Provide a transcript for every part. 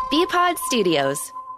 BPod Studios.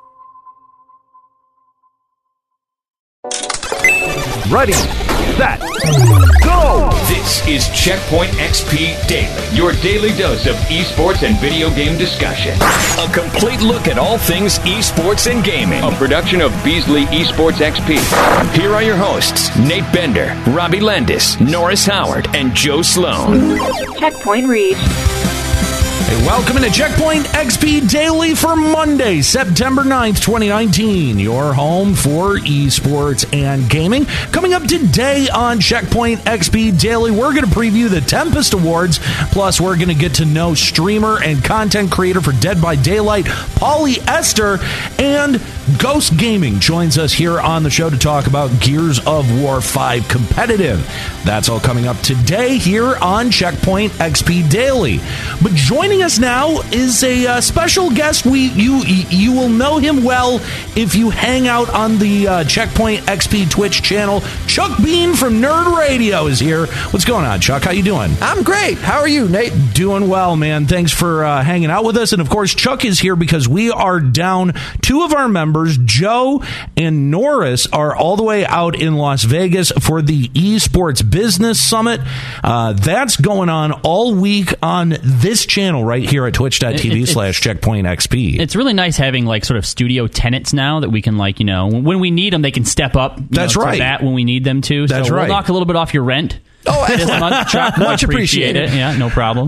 Ready, set, go! This is Checkpoint XP Daily, your daily dose of esports and video game discussion. A complete look at all things esports and gaming. A production of Beasley Esports XP. Here are your hosts, Nate Bender, Robbie Landis, Norris Howard, and Joe Sloan. Checkpoint reached. Hey, welcome into Checkpoint XP Daily for Monday, September 9th, 2019. Your home for esports and gaming. Coming up today on Checkpoint XP Daily, we're going to preview the Tempest Awards. Plus, we're going to get to know streamer and content creator for Dead by Daylight, Polyester, and Ghost Gaming joins us here on the show to talk about Gears of War 5 Competitive. That's all coming up today here on Checkpoint XP Daily. But joining us now is a special guest. You will know him well if you hang out on the Checkpoint XP Twitch channel. Chuck Bean from Nerd Radio is here. What's going on, Chuck? How you doing? I'm great. How are you, Nate? Doing well, man. Thanks for hanging out with us. And, of course, Chuck is here because we are down two of our members. Joe and Norris are all the way out in Las Vegas for the Esports Business Summit. That's going on all week on this channel right here at twitch.tv/checkpointxp. It's really nice having like sort of studio tenants now that we can when we need them, they can step up. That's right. To that when we need them to. That's so right. We'll knock a little bit off your rent. Oh, this month, Chuck, much appreciated. Yeah, no problem.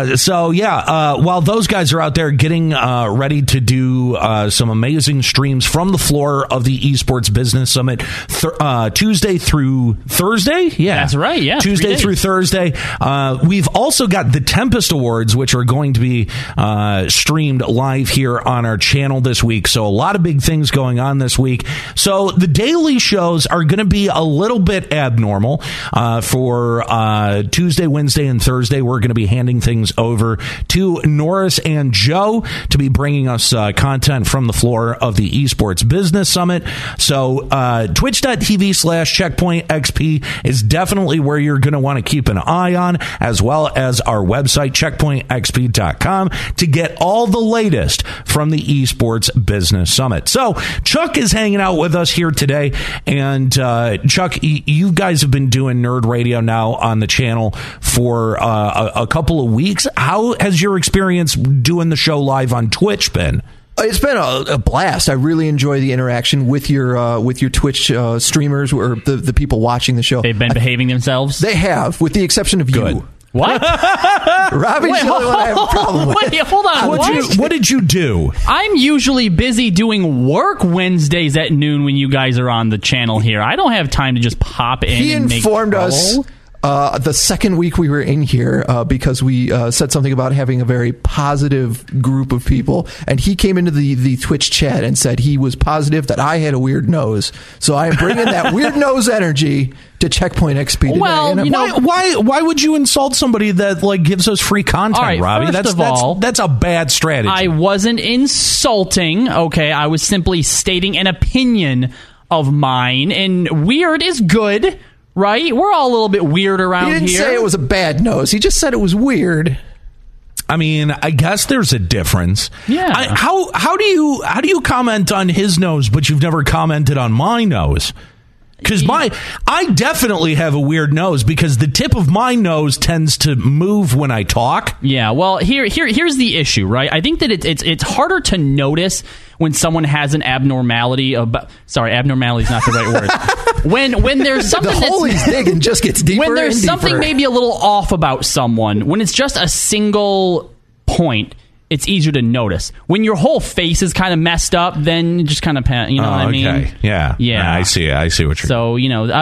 While those guys are out there getting ready to do some amazing streams from the floor of the Esports Business Summit, Tuesday through Thursday. Yeah, that's right. Yeah, Tuesday through Thursday. We've also got the Tempest Awards, which are going to be streamed live here on our channel this week. So a lot of big things going on this week. So the daily shows are going to be a little bit abnormal for Tuesday, Wednesday, and Thursday. We're going to be handing things over to Norris and Joe to be bringing us content from the floor of the Esports Business Summit. So twitch.tv/checkpointxp is definitely where you're going to want to keep an eye on, as well as our website, checkpointxp.com, to get all the latest from the Esports Business Summit. So Chuck is hanging out with us here today. And Chuck, you guys have been doing Nerd Radio now on the channel for a couple of weeks. How has your experience doing the show live on Twitch been? It's been a blast. I really enjoy the interaction with your Twitch streamers or the people watching the show. They've been behaving themselves? They have, with the exception of you. What? Robbie's the only one I have a problem with. Wait, hold on. What did you do? I'm usually busy doing work Wednesdays at noon when you guys are on the channel here. I don't have time to just pop in He and informed make us the second week we were in here because we said something about having a very positive group of people, and he came into the Twitch chat and said he was positive that I had a weird nose. So I am bringing that weird nose energy to Checkpoint XP today. Well, why would you insult somebody that gives us free content, all right, Robbie? That's a bad strategy. I wasn't insulting. Okay, I was simply stating an opinion of mine, and weird is good. Right? We're all a little bit weird around here. He didn't say it was a bad nose. He just said it was weird. I mean, I guess there's a difference. Yeah. How do you comment on his nose, but you've never commented on my nose? Because I definitely have a weird nose because the tip of my nose tends to move when I talk. Yeah, well, here's the issue, right? I think that it's harder to notice when someone has an abnormality. Abnormality is not the right word. When there's something the hole is big and just gets deeper. When there's and something deeper. maybe a little off about someone, when it's just a single point, it's easier to notice. When your whole face is kind of messed up, then just kind of, what I mean? Okay. Yeah. I see what you're So,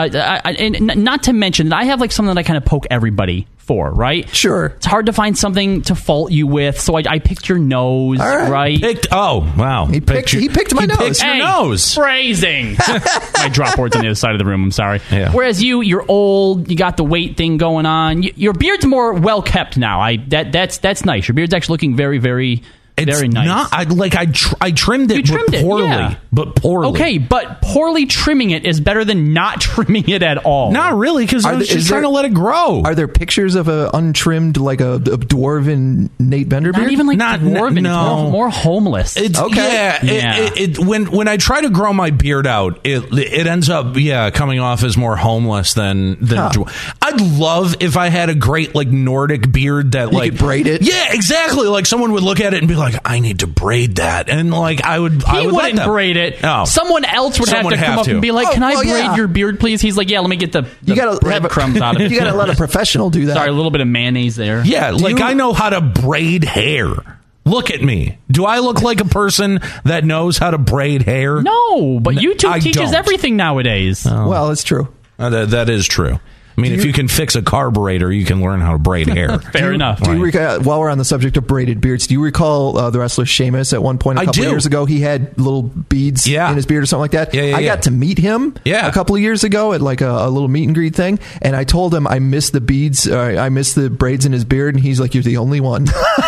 and not to mention that I have something that I kind of poke everybody for, right? Sure. It's hard to find something to fault you with, so I picked your nose, right? Oh, wow. He picked my nose. Picked your nose. Phrasing. My drop board's on the other side of the room, I'm sorry. Yeah. Whereas you're old, you got the weight thing going on. Your beard's more well kept now. That's nice. Your beard's actually looking very, very It's very nice. Not, I trimmed it, You trimmed it, poorly. yeah. But poorly. Okay, but poorly trimming it is better than not trimming it at all. Not really, because I was just trying to let it grow. Are there pictures of a untrimmed, like a dwarven Nate Bender beard? Not even like Not- dwarven. no. It's more homeless. It's, Okay. Yeah. When I try to grow my beard out, it ends up coming off as more homeless than. I'd love if I had a great like Nordic beard that You could braid it? Yeah, exactly. Like someone would look at it and be like, "I need to braid that," and like I would. He let wouldn't them. braid it. No. Someone else would Someone have to come have up to. and be like, "Can I well, braid yeah. your beard, please?" He's like, "Yeah, let me get the You gotta breadcrumbs out of it." You got to let a professional do that. Sorry, a little bit of mayonnaise there. Yeah, I know how to braid hair. Look at me. Do I look like a person that knows how to braid hair? No, but YouTube I teaches don't. everything nowadays. Well, it's true. That is true. I mean, if you can fix a carburetor, you can learn how to braid hair. Fair enough. Do you recall, while we're on the subject of braided beards, do you recall the wrestler Sheamus at one point a couple of years ago? He had little beads in his beard or something like that. I got to meet him a couple of years ago at like a little meet and greet thing, and I told him I missed the beads, I missed the braids in his beard, and he's like, "You're the only one."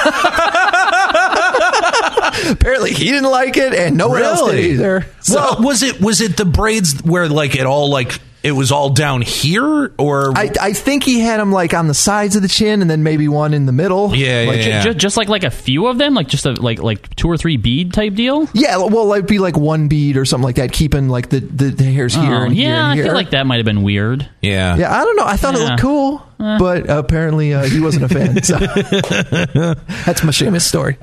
Apparently, he didn't like it, and no one else did either. So, well, was it the braids where like it all like it was all down here, or I think he had them like on the sides of the chin, and then maybe one in the middle. Just like a few of them, like just a like 2 or 3 bead type deal. Yeah, well, it'd be like one bead or something like that, keeping like the hairs here and here and here. I feel like that might have been weird. Yeah, I don't know. I thought it looked cool. But apparently he wasn't a fan. So. That's my Sheamus story.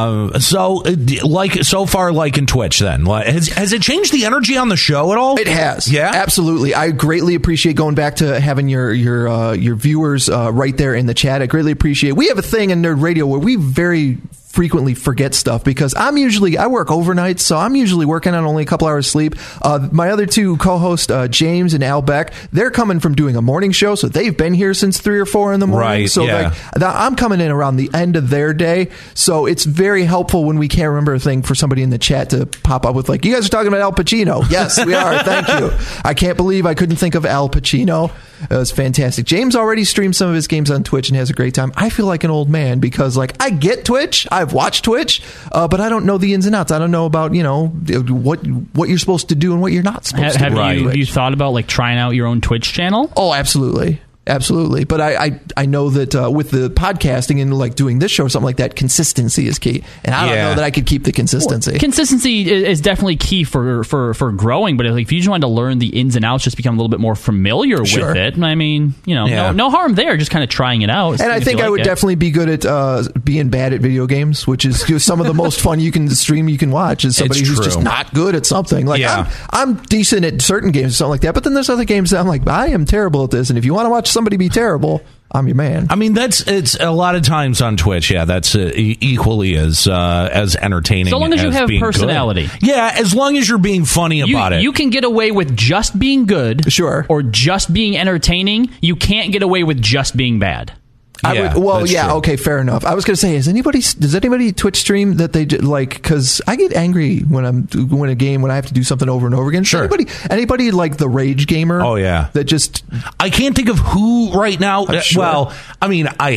So far, like in Twitch, then has it changed the energy on the show at all? It has. Yeah, absolutely. I greatly appreciate going back to having your viewers right there in the chat. I greatly appreciate. We have a thing in Nerd Radio where we very frequently forget stuff because I work overnight, so I'm usually working on only a couple hours sleep. My other two co-hosts, James and Al Beck, they're coming from doing a morning show, so they've been here since 3 or 4 in the morning. Right, so I'm coming in around the end of their day, so it's very helpful when we can't remember a thing for somebody in the chat to pop up with like, "You guys are talking about Al Pacino." Yes, we are. Thank you. I can't believe I couldn't think of Al Pacino. It was fantastic. James already streams some of his games on Twitch and has a great time. I feel like an old man because like I get Twitch, I've watched Twitch, but I don't know the ins and outs. I don't know about what you're supposed to do and what you're not supposed to do. Have you thought about like trying out your own Twitch channel? Oh, absolutely. Absolutely. But I know that with the podcasting and like doing this show or something like that, consistency is key. And I don't know that I could keep the consistency. Consistency is definitely key for growing. But if you just wanted to learn the ins and outs, just become a little bit more familiar with it. I mean, no harm there. Just kind of trying it out. And I think I would definitely be good at being bad at video games, which is some of the most fun you can stream, you can watch is somebody who's just not good at something. Like I'm decent at certain games or something like that. But then there's other games that I'm like, I am terrible at this. And if you want to watch somebody be terrible, I'm your man. I mean, it's a lot of times on Twitch. Yeah, that's equally as entertaining. So long as you have personality. Good. Yeah, as long as you're being funny about it. You can get away with just being good, sure, or just being entertaining. You can't get away with just being bad. Okay, fair enough. I was going to say, does anybody Twitch stream that they like? Because I get angry when I have to do something over and over again. Sure. Anybody like the Rage Gamer? Oh yeah. That just I can't think of who right now. Sure. Well, I mean, I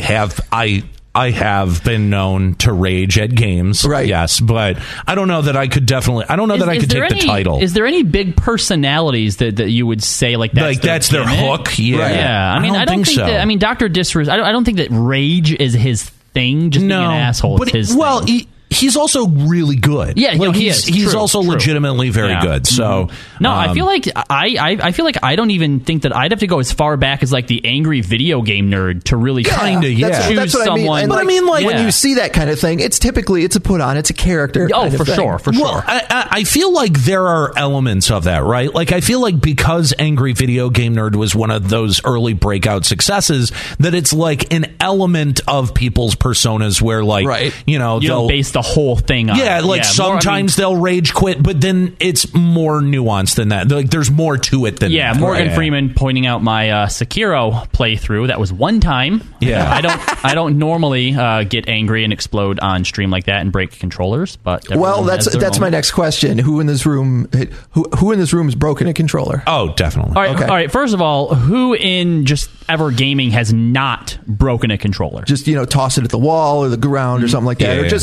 have been known to rage at games, right? Yes, but I don't know that I could definitely. I don't know that I could take the title. Is there any big personalities that you would say like that's their hook? Yeah, right. Yeah. I mean, I don't think so. I mean, Dr. Disres. I don't think that rage is his thing. Just being an asshole is his thing. He's also really good. Yeah, he's also legitimately very good. So no, I feel like I don't even think that I'd have to go as far back as like the angry video game nerd to really choose that's what someone. I mean. But I mean, like when you see that kind of thing, it's typically a put on, it's a character. Oh, for sure. Well, I feel like there are elements of that, right? Like I feel like because Angry Video Game Nerd was one of those early breakout successes, that it's like an element of people's personas where like you don't base the whole thing on. Yeah, like sometimes they'll rage quit, but then it's more nuanced than that. Like there's more to it than that. Yeah, Morgan Freeman pointing out my Sekiro playthrough. That was one time. Yeah, I don't normally get angry and explode on stream like that and break controllers. But that's my next question. Who in this room has broken a controller? Oh, definitely. All right. First of all, who in just ever gaming has not broken a controller? Just toss it at the wall or the ground or something like that, or just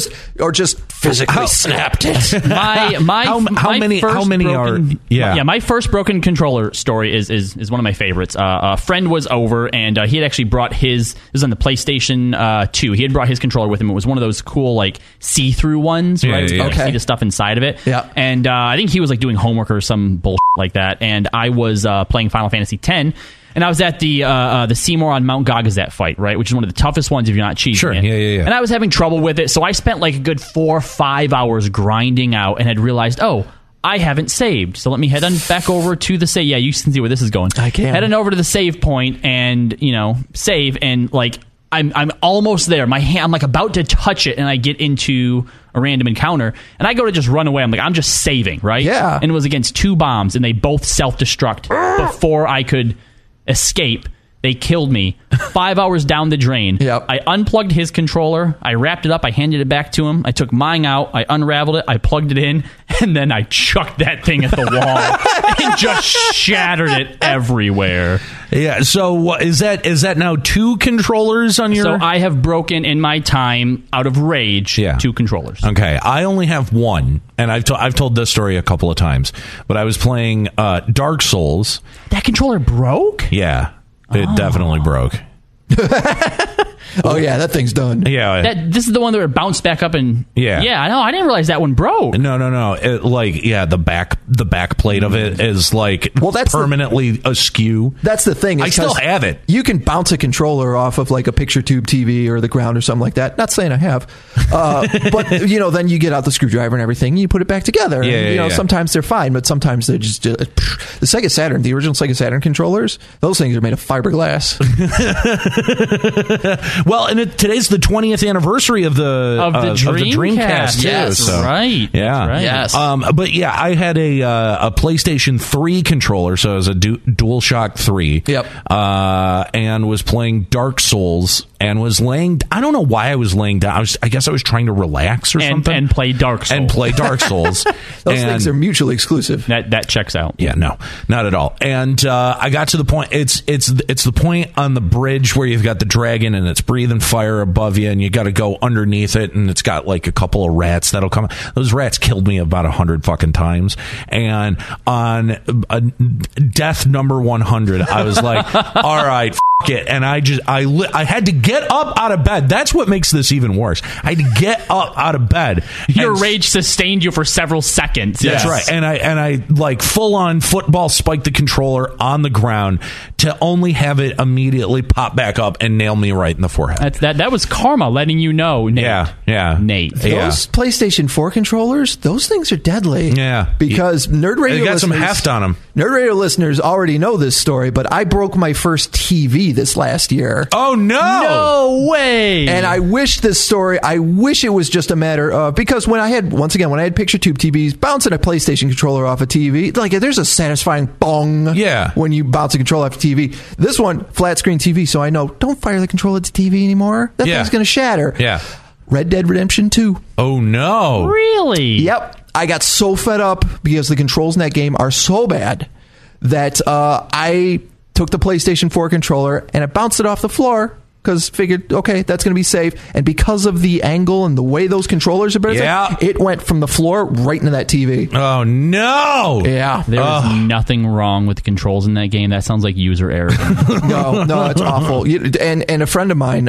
just physically snapped it. How many are? Yeah, my first broken controller story is one of my favorites. A friend was over, and he had actually brought his. It was on the PlayStation 2. He had brought his controller with him. It was one of those cool like see-through ones, right? Yeah. Okay. See the stuff inside of it. Yeah. And I think he was like doing homework or some bullshit like that. And I was playing Final Fantasy X. And I was at the Seymour on Mount Gagazet fight, right, which is one of the toughest ones if you're not cheating. Sure, yeah. And I was having trouble with it, so I spent like a good 4 or 5 hours grinding out and had realized, I haven't saved. So let me head on back over to the save. Yeah, you can see where this is going. I can. Head on over to the save point and, save, and like I'm almost there. My hand, I'm like about to touch it, and I get into a random encounter, and I go to just run away. I'm like, I'm just saving, right? Yeah. And it was against 2 bombs, and they both self-destruct before I could escape. They killed me 5 hours down the drain. Yep. I unplugged his controller. I wrapped it up. I handed it back to him. I took mine out. I unraveled it. I plugged it in. And then I chucked that thing at the wall and just shattered it everywhere. Yeah. So is that now 2 controllers on your? So I have broken in my time out of rage 2 controllers. Okay. I only have 1. And I've told this story a couple of times. But I was playing Dark Souls. That controller broke? Yeah. It definitely broke. Oh yeah, that thing's done. Yeah, this is the one that bounced back up and I know. I didn't realize that one broke. No. The back plate of it is like that's permanently askew. That's the thing. I still have it. You can bounce a controller off of like a picture tube TV or the ground or something like that. Not saying I have, but then you get out the screwdriver and everything, and you put it back together. And, sometimes they're fine, but sometimes they're just the Sega Saturn, the original Sega Saturn controllers. Those things are made of fiberglass. Well, and today's the 20th anniversary of the Dreamcast too. Yes, right. Yeah, right. Yes. But yeah, I had a PlayStation 3 controller, so it was a DualShock 3. Yep. And was playing Dark Souls and was laying. I don't know why I was laying down. I guess I was trying to relax or something and play Dark Souls. Those things are mutually exclusive. That checks out. Yeah, no, not at all. And I got to the point. It's the point on the bridge where you've got the dragon and it's breathing fire above you, and you got to go underneath it, and it's got like a couple of rats that'll come. Those rats killed me about 100 fucking times. And on death number 100, I was like, all right. It, and I had to get up out of bed. That's what makes this even worse. I had to get up out of bed. Your rage sustained you for several seconds. That's right. And I like full on football spiked the controller on the ground to only have it immediately pop back up and nail me right in the forehead. That was karma letting you know, Nate. Yeah. Nate. Those PlayStation 4 controllers, those things are deadly. Yeah. Because Nerd Radio got some listeners, heft on them. Nerd Radio listeners already know this story, but I broke my first TV this last year. Oh no! No way! And I wish it was just a matter of, because when I had picture tube TVs, bouncing a PlayStation controller off a TV, like there's a satisfying bong when you bounce a controller off a TV. This one, flat screen TV, so I know, don't fire the controller at the TV anymore. That thing's going to shatter. Yeah. Red Dead Redemption 2. Oh no! Really? Yep. I got so fed up because the controls in that game are so bad that I took the PlayStation 4 controller and I bounced it off the floor because figured, okay, that's going to be safe. And because of the angle and the way those controllers are built, it went from the floor right into that TV. Oh, no! Yeah. There is nothing wrong with the controls in that game. That sounds like user error. No, it's awful. And a friend of mine,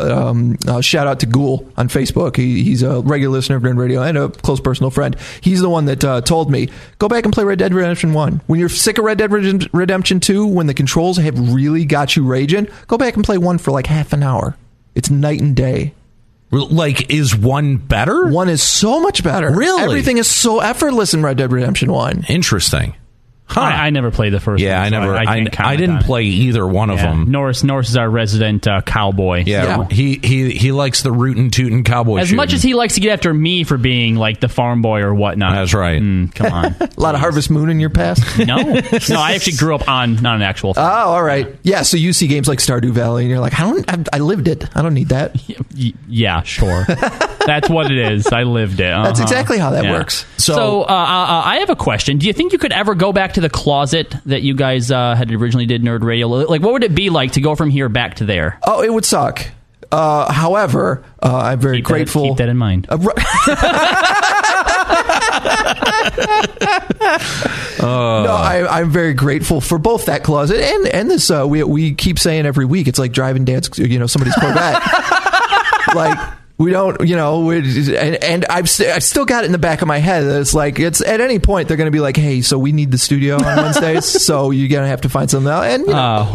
shout out to Ghoul on Facebook. He's a regular listener of Nerd Radio and a close personal friend. He's the one that told me, go back and play Red Dead Redemption 1. When you're sick of Red Dead Redemption 2, when the controls have really got you raging, go back and play 1 for like half an hour. It's night and day. Like, is 1 better? 1 is so much better. Really? Everything is so effortless in Red Dead Redemption 1. Interesting. Huh. I never played the first one. Yeah, So I didn't play either one of them. Norris is our resident cowboy. Yeah. He likes the rootin' tootin' cowboy as shooting. much as he likes to get after me for being like the farm boy or whatnot. That's right. Come on. A lot of Harvest Moon in your past? No, I actually grew up on not an actual farm. Oh, all right. Yeah, so you see games like Stardew Valley and you're like, I lived it. I don't need that. Yeah, sure. That's what it is. I lived it. That's exactly how that works. So I have a question. Do you think you could ever go back to the closet that you guys had originally did Nerd Radio? Like, what would it be like to go from here back to there? Oh, it would suck. However, I'm very grateful. Keep that in mind. No, I'm very grateful for both that closet and this. We keep saying every week, it's like driving dad's, somebody's Corvette. Like, we don't, and I've still got it in the back of my head. It's like, it's at any point they're going to be like, hey, so we need the studio on Wednesdays, so you're going to have to find something else. And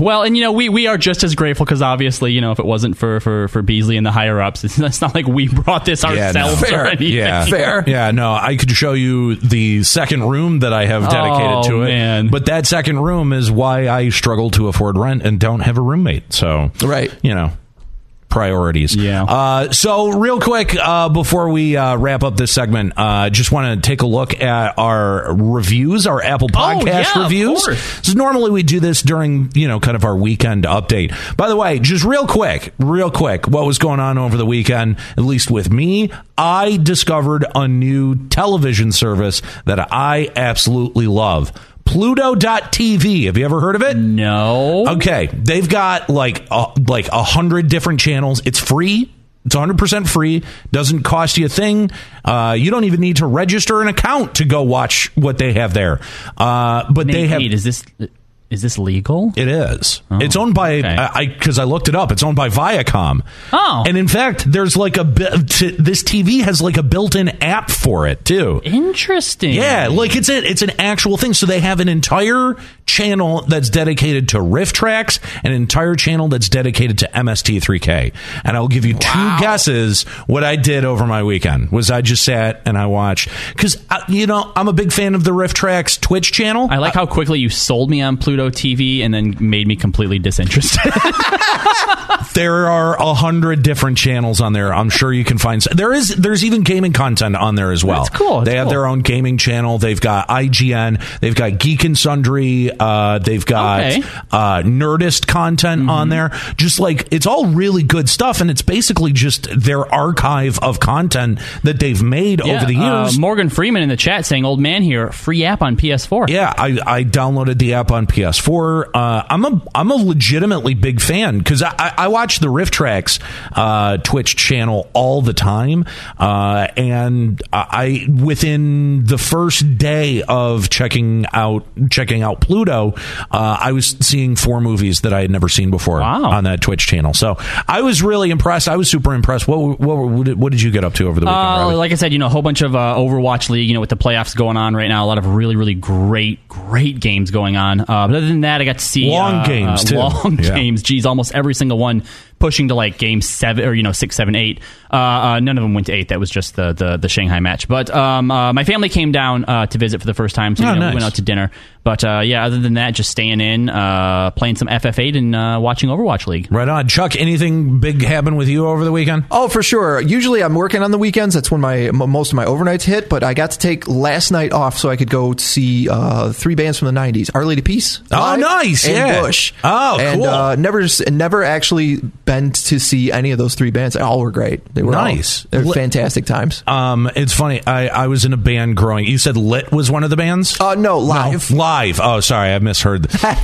we are just as grateful because obviously, if it wasn't for Beasley and the higher ups, it's not like we brought this ourselves or anything. Yeah, fair. Yeah, no, I could show you the second room that I have dedicated to it. Man. But that second room is why I struggle to afford rent and don't have a roommate. So, right. Priorities. Yeah. So real quick, before we wrap up this segment, just want to take a look at our reviews, our Apple Podcast reviews. So normally we do this during, kind of our weekend update. By the way, just real quick, what was going on over the weekend, at least with me, I discovered a new television service that I absolutely love. Pluto.tv. Have you ever heard of it? No. Okay. They've got like 100 different channels. It's free. It's 100% free. Doesn't cost you a thing. You don't even need to register an account to go watch what they have there. But they have. Is this legal? It is. Oh, it's owned by, because I looked it up, it's owned by Viacom. Oh. And in fact, there's like this TV has like a built-in app for it too. Interesting. Yeah, like it's an actual thing. So they have an entire channel that's dedicated to Riff Tracks, an entire channel that's dedicated to MST3K. And I'll give you two guesses what I did over my weekend. Was I just sat and I watched, because, I'm a big fan of the Riff Tracks Twitch channel. I like how quickly you sold me on Pluto TV and then made me completely disinterested. There are 100 different channels on there. I'm sure you can find. There's even gaming content on there as well. That's cool. They have their own gaming channel. They've got IGN. They've got Geek and Sundry. They've got Nerdist content on there. Just like, it's all really good stuff, and it's basically just their archive of content that they've made over the years. Morgan Freeman in the chat saying, "Old man here, free app on PS4." Yeah, I downloaded the app on PS4. I'm a legitimately big fan because I watch the Riff Tracks Twitch channel all the time, and I within the first day of checking out Pluto, I was seeing 4 movies that I had never seen before on that Twitch channel. So I was really impressed. I was super impressed. What did you get up to over the weekend? Like I said, a whole bunch of Overwatch League. With the playoffs going on right now, a lot of really, really great games going on. But other than that, I got to see long games too. Games. Geez, almost every single one pushing to like game 7 or 6, 7, 8. None of them went to 8. That was just the Shanghai match. But my family came down to visit for the first time, so we went out to dinner. But other than that, just staying in, playing some FF8 and watching Overwatch League. Right on. Chuck, anything big happen with you over the weekend? Oh, for sure. Usually I'm working on the weekends. That's when most of my overnights hit. But I got to take last night off so I could go see 3 bands from the 90s. Our Lady Peace. Oh, nice. And Bush. Oh, cool. And never actually been to see any of those 3 bands. All were great. They were nice. They were fantastic times. It's funny. I was in a band growing. You said Lit was one of the bands? No, Live. No, Live. Oh, sorry. I misheard.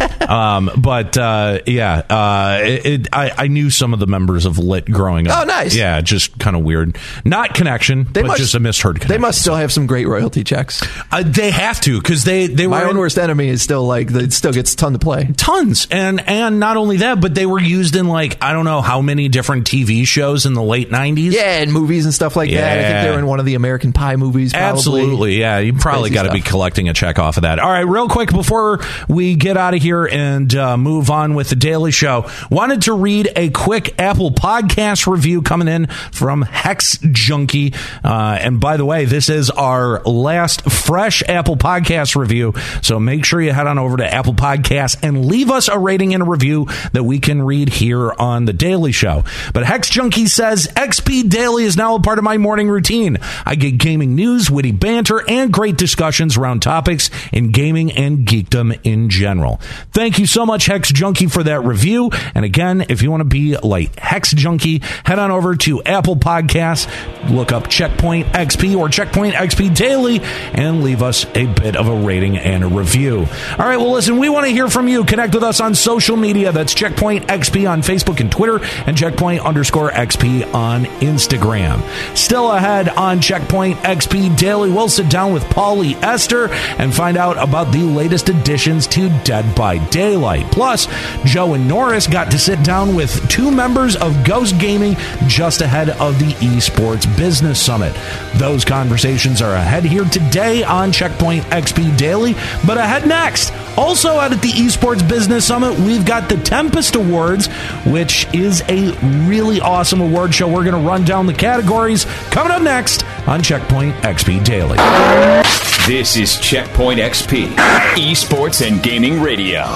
I knew some of the members of Lit growing up. Oh, nice. Yeah, just kind of weird. Not connection, just a misheard connection. They must still have some great royalty checks. They have to, because they were. My Own Worst Enemy is still it still gets a ton to play. Tons. And not only that, but they were used in I don't know how many different TV shows in the late 90s. Yeah, and movies and stuff like that. I think they were in one of the American Pie movies, probably. Absolutely, yeah. You probably got to be collecting a check off of that. All right, real quick before we get out of here and move on with the Daily Show, wanted to read a quick Apple Podcast review coming in from Hex Junkie. And by the way, this is our last fresh Apple Podcast review, so make sure you head on over to Apple Podcasts and leave us a rating and a review that we can read here on the Daily Show. But Hex Junkie says, XP Daily is now a part of my morning routine. I get gaming news, witty banter, and great discussions around topics in gaming and geekdom in general. Thank you so much, Hex Junkie, for that review. And again, if you want to be like Hex Junkie, head on over to Apple Podcasts, look up Checkpoint XP or Checkpoint XP Daily, and leave us a bit of a rating and a review. All right, well, listen, we want to hear from you. Connect with us on social media. That's Checkpoint XP on Facebook and Twitter, and Checkpoint_XP on Instagram. Still ahead on Checkpoint XP Daily, we'll sit down with Paulie Esther and find out about the latest additions to Dead by Daylight. Plus, Joe and Norris got to sit down with two members of Ghost Gaming just ahead of the Esports Business Summit. Those conversations are ahead here today on Checkpoint XP Daily, but ahead next. Also out at the Esports Business Summit, we've got the Tempest Awards, which is a really awesome award show. We're going to run down the categories coming up next on Checkpoint XP Daily. This is Checkpoint XP, Esports and Gaming Radio.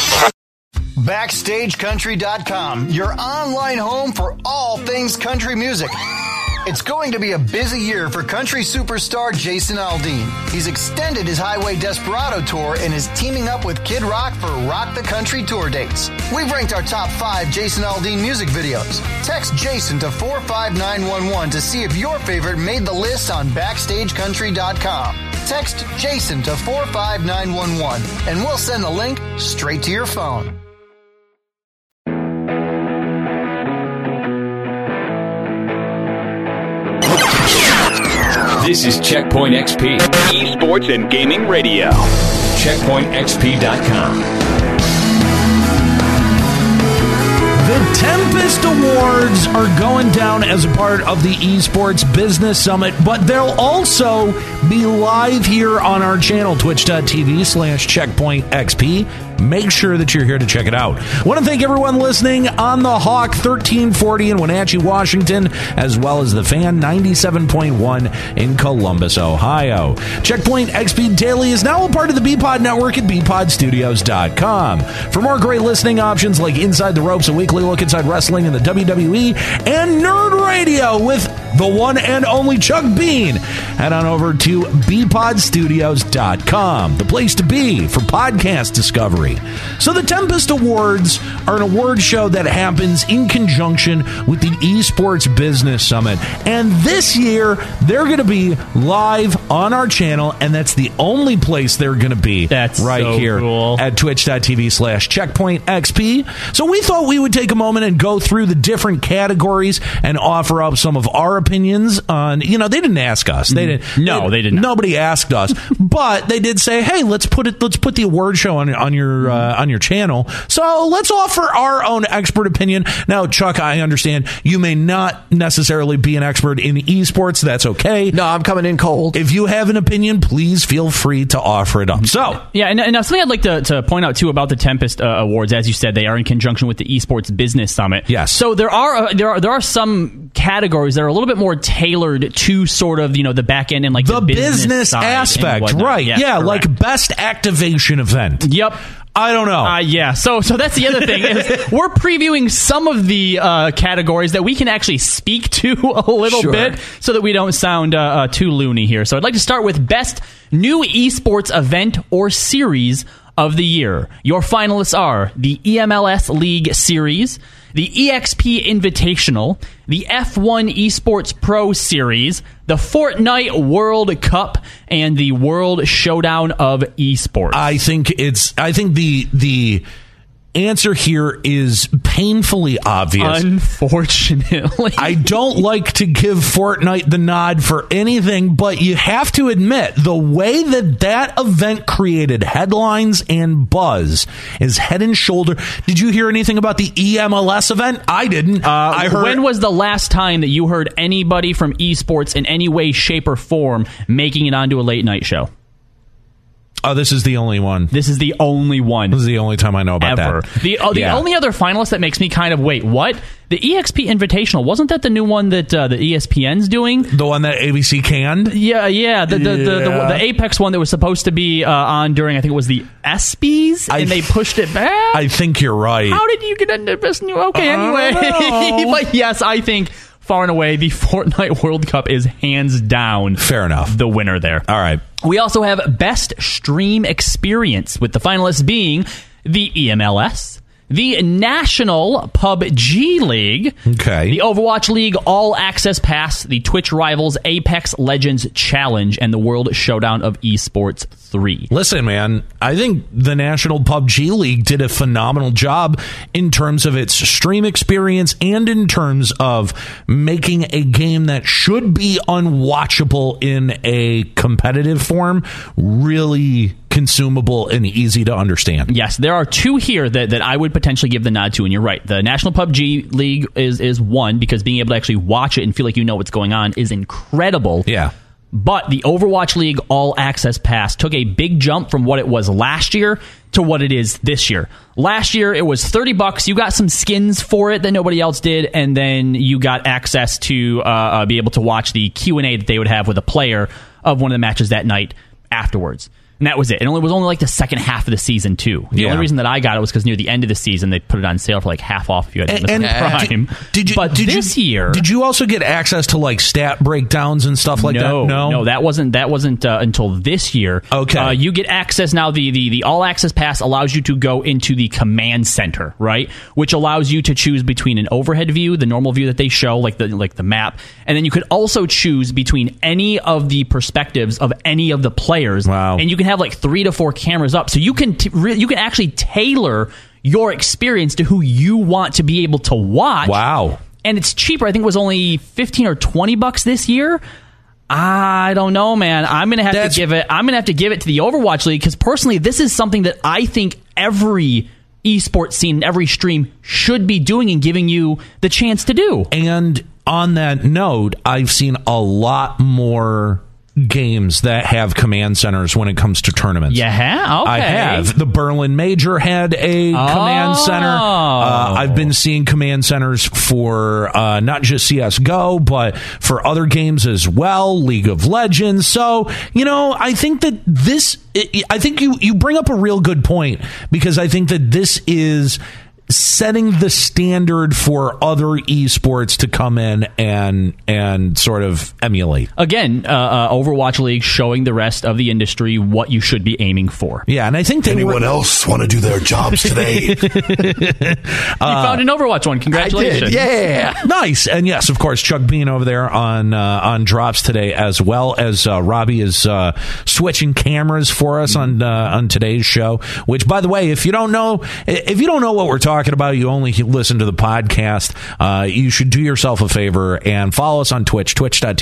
BackstageCountry.com, your online home for all things country music. It's going to be a busy year for country superstar Jason Aldean. He's extended his Highway Desperado tour and is teaming up with Kid Rock for Rock the Country tour dates. We've ranked our top 5 Jason Aldean music videos. Text Jason to 45911 to see if your favorite made the list on BackstageCountry.com. Text Jason to 45911 and we'll send the link straight to your phone. This is Checkpoint XP, Esports and Gaming Radio. CheckpointXP.com. The Tempest Awards are going down as a part of the Esports Business Summit, but they'll also be live here on our channel, twitch.tv/CheckpointXP. Make sure that you're here to check it out. I want to thank everyone listening on the Hawk 1340 in Wenatchee, Washington, as well as the Fan 97.1 in Columbus, Ohio. Checkpoint XP Daily is now a part of the BPod network at bpodstudios.com. For more great listening options like Inside the Ropes, a weekly look inside wrestling and the WWE, and Nerd Radio with the one and only Chuck Bean, head on over to bpodstudios.com, the place to be for podcast discovery. So the Tempest Awards are an award show that happens in conjunction with the Esports Business Summit. And this year, they're going to be live on our channel, and that's the only place they're going to be. That's right so here cool. At twitch.tv/CheckpointXP. So we thought we would take a moment and go through the different categories and offer up some of our opinions on, they didn't ask us. They didn't. No, they didn't. Nobody asked us, but they did say, "Hey, let's put the award show on your channel. So let's offer our own expert opinion." Now, Chuck, I understand you may not necessarily be an expert in esports. That's okay. No, I'm coming in cold. If you have an opinion, please feel free to offer it up. So, yeah, and something I'd like to point out too about the Tempest Awards, as you said, they are in conjunction with the Esports Business Summit. Yes. So there are some categories that are a little bit more tailored to sort of the back end and like the business side aspect, right? Yes, yeah, correct. like best activation event. Yep. I don't know. Yeah, so that's the other thing is we're previewing some of the categories that we can actually speak to a little bit so that we don't sound too loony here. So I'd like to start with best new esports event or series of the year. Your finalists are the EMLS League Series, the EXP Invitational, the F1 Esports Pro Series, the Fortnite World Cup, and the World Showdown of Esports. I think the answer here is painfully obvious. Unfortunately. I don't like to give Fortnite the nod for anything, but you have to admit the way that event created headlines and buzz is head and shoulder. Did you hear anything about the EMLS event? I didn't. I heard. When was the last time that you heard anybody from esports in any way, shape, or form making it onto a late night show? Oh, this is the only one. This is the only one. This is the only time I know about ever. that. The only other finalist that makes me kind of wait, what? The EXP Invitational, wasn't that the new one that the ESPN's doing? The one that ABC canned? Yeah. The Apex one that was supposed to be on during, I think it was the ESPYs, and they pushed it back? I think you're right. How did you get into this new? Okay, anyway. But yes, I think far and away, the Fortnite World Cup is hands down Fair enough. the winner there. All right. We also have Best Stream Experience, with the finalists being the EMLS, the National PUBG League, Okay. the Overwatch League All Access Pass, the Twitch Rivals Apex Legends Challenge, and the World Showdown of Esports 3. Listen, man, I think the National PUBG League did a phenomenal job in terms of its stream experience and in terms of making a game that should be unwatchable in a competitive form really consumable and easy to understand. Yes, there are two here that I would potentially give the nod to, and you're right. The National PUBG League is one, because being able to actually watch it and feel like you know what's going on is incredible. Yeah. But the Overwatch League All Access Pass took a big jump from what it was last year to what it is this year. Last year, it was $30. You got some skins for it that nobody else did, and then you got access to be able to watch the Q&A that they would have with a player of one of the matches that night afterwards. And that was it. It was only like the second half of the season, too. The only reason that I got it was because near the end of the season, they put it on sale for like half off if you had Amazon Prime. This year... Did you also get access to like stat breakdowns and stuff like that? No, that wasn't until this year. Okay. You get access now. The All Access Pass allows you to go into the command center, right? Which allows you to choose between an overhead view, the normal view that they show, like the map, and then you could also choose between any of the perspectives of any of the players. Wow. And you can have like 3 to 4 cameras up, so you can actually tailor your experience to who you want to be able to watch. Wow. And it's cheaper. I think it was only $15 or $20 this year. I don't know, man. I'm gonna have to give it to the Overwatch League, because personally, this is something that I think every esports scene, every stream should be doing and giving you the chance to do. And on that note, I've seen a lot more games that have command centers when it comes to tournaments. Yeah, okay. I have. The Berlin Major had a command center. I've been seeing command centers for not just CSGO, but for other games as well, League of Legends. So, I think that I think you bring up a real good point, because I think that this is setting the standard for other esports to come in and sort of emulate. Again, Overwatch League showing the rest of the industry what you should be aiming for. Yeah, and I think anyone else want to do their jobs today? You found an Overwatch one. Congratulations! Yeah, nice. And yes, of course, Chuck Bean over there on drops today, as well as Robbie is switching cameras for us on today's show. Which, by the way, if you don't know what we're talking about, you only listen to the podcast, you should do yourself a favor and follow us on Twitch,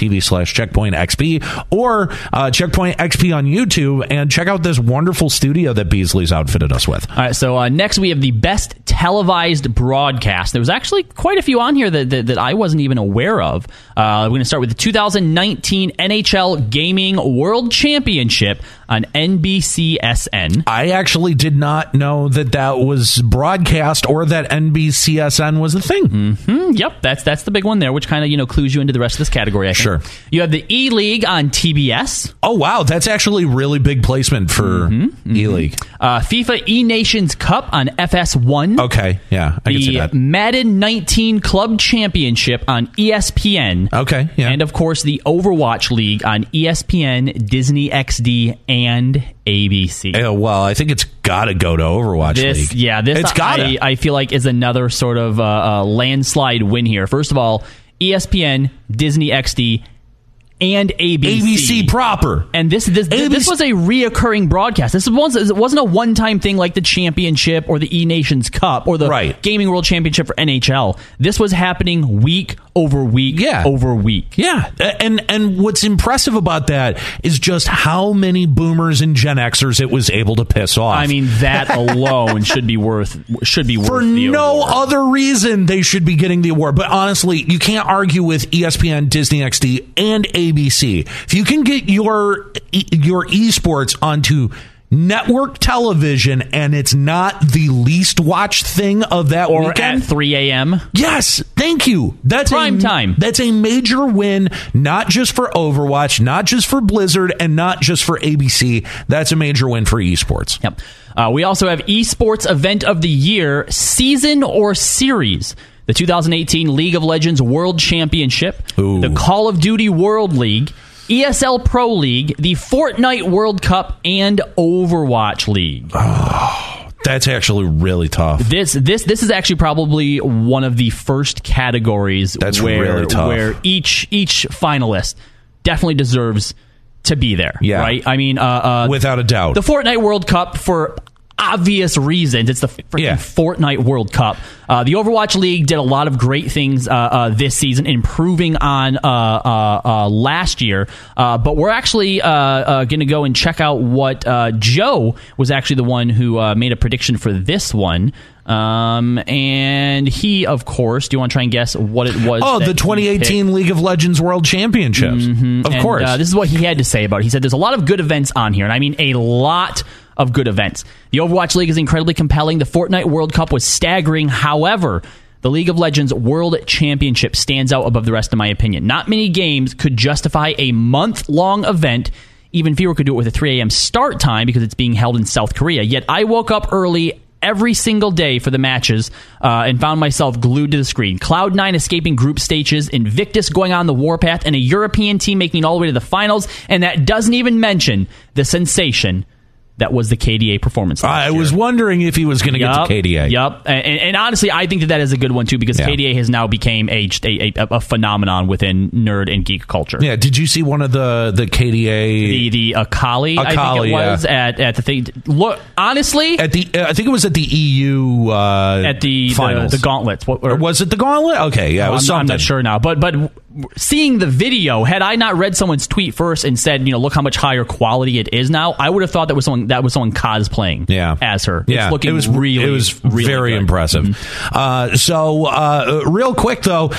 twitch.tv/checkpointxp, or checkpointxp on YouTube, and check out this wonderful studio that Beasley's outfitted us with. All right, so next we have the best televised broadcast. There was actually quite a few on here that I wasn't even aware of. We're going to start with the 2019 NHL Gaming World Championship on NBCSN. I actually did not know that was broadcast, or that NBCSN was a thing. Mm-hmm. Yep, that's the big one there, which kind of clues you into the rest of this category, I think. Sure. You have the E-League on TBS. Oh, wow, that's actually really big placement for E-League. FIFA E-Nations Cup on FS1. Okay, yeah, I can see that. The Madden 19 Club Championship on ESPN. Okay, yeah. And, of course, the Overwatch League on ESPN, Disney XD, and ABC. Well, I think it's got to go to Overwatch League. Yeah, this I feel like is another sort of landslide win here. First of all, ESPN, Disney XD, and ABC. ABC proper. And this was a reoccurring broadcast. It wasn't a one-time thing like the championship or the E-Nations Cup or the Gaming World Championship for NHL. This was happening week over week over week. Yeah. And what's impressive about that is just how many boomers and Gen Xers it was able to piss off. I mean, that alone should be worth for the no award. Other reason they should be getting the award. But honestly, you can't argue with ESPN, Disney XD, and ABC. If you can get your esports onto network television and it's not the least watched thing of that or weekend, at 3 a.m. Yes, thank you. That's prime time. That's a major win, not just for Overwatch, not just for Blizzard, and not just for ABC. That's a major win for esports. Yep. We also have Esports Event of the Year, Season or Series. the 2018 League of Legends World Championship, Ooh. the Call of Duty World League, ESL Pro League, the Fortnite World Cup, and Overwatch League. Oh, that's actually really tough. This is actually probably one of the first categories really tough. Where each finalist definitely deserves to be there. Yeah. Right? I mean, without a doubt. The Fortnite World Cup, for obvious reasons, it's the freaking Fortnite World Cup. The Overwatch League did a lot of great things this season, improving on last year. But we're actually going to go and check out what Joe was actually the one who made a prediction for this one. And he, of course, do you want to try and guess what it was? Oh, the 2018 League of Legends World Championships. Of course. This is what he had to say about it. He said there's a lot of good events on here, and I mean a lot of good events. The Overwatch League is incredibly compelling. The Fortnite World Cup was staggering. However, the League of Legends World Championship stands out above the rest, in my opinion. Not many games could justify a month-long event. Even fewer could do it with a 3 a.m. start time because it's being held in South Korea. Yet I woke up early every single day for the matches and found myself glued to the screen. Cloud9 escaping group stages, Invictus going on the warpath, and a European team making it all the way to the finals. And that doesn't even mention the sensation that was the KDA performance. I was wondering if he was going to get to KDA. Yep. And honestly, I think that is a good one, too, because KDA has now become a phenomenon within nerd and geek culture. Yeah. Did you see one of the KDA? The Akali, I think it was, at the thing. Look, honestly. I think it was at the EU at the finals. The gauntlets. Or was it the gauntlet? Okay, yeah, it was something. I'm not sure now. But seeing the video, had I not read someone's tweet first and said, look how much higher quality it is now, I would have thought that was someone cosplaying as her. Yeah. It's looking it was really very good. impressive. Mm-hmm. So real quick though,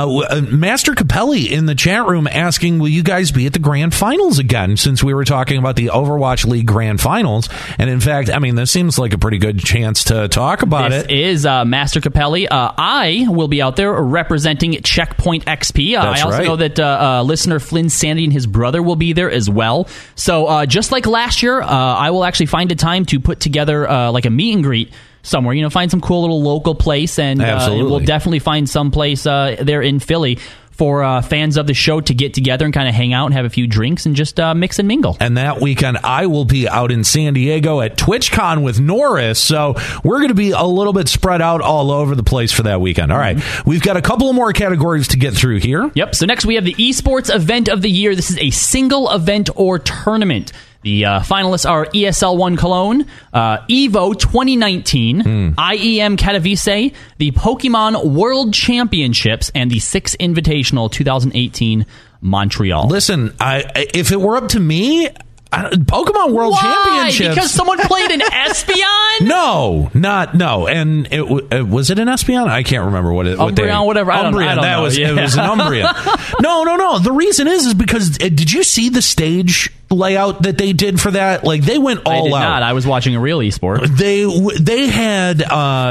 Master Capelli in the chat room asking, will you guys be at the grand finals again, since we were talking about the Overwatch League grand finals? And in fact, I mean, this seems like a pretty good chance to talk about it. This is Master Capelli. I will be out there representing Checkpoint XP. I also know that listener Flynn Sandy and his brother will be there as well. So just like last year, I will actually find a time to put together like a meet and greet somewhere. Find some cool little local place, and we'll definitely find some place there in Philly for fans of the show to get together and kind of hang out and have a few drinks and just mix and mingle. And that weekend, I will be out in San Diego at TwitchCon with Norris. So we're going to be a little bit spread out all over the place for that weekend. All right. We've got a couple of more categories to get through here. Yep. So next we have the Esports Event of the Year. This is a single event or tournament. The finalists are ESL One Cologne, EVO 2019, IEM Katowice, the Pokemon World Championships, and the Six Invitational 2018 Montreal. Listen, if it were up to me, Pokemon World Championships. Because someone played an Espeon? No. And it was it an Espeon? I can't remember what Umbreon, whatever. I don't know. It was an Umbreon. No. The reason is because did you see the stage layout that they did for that? Like, they went all out. I did not. I was watching a real esport. They had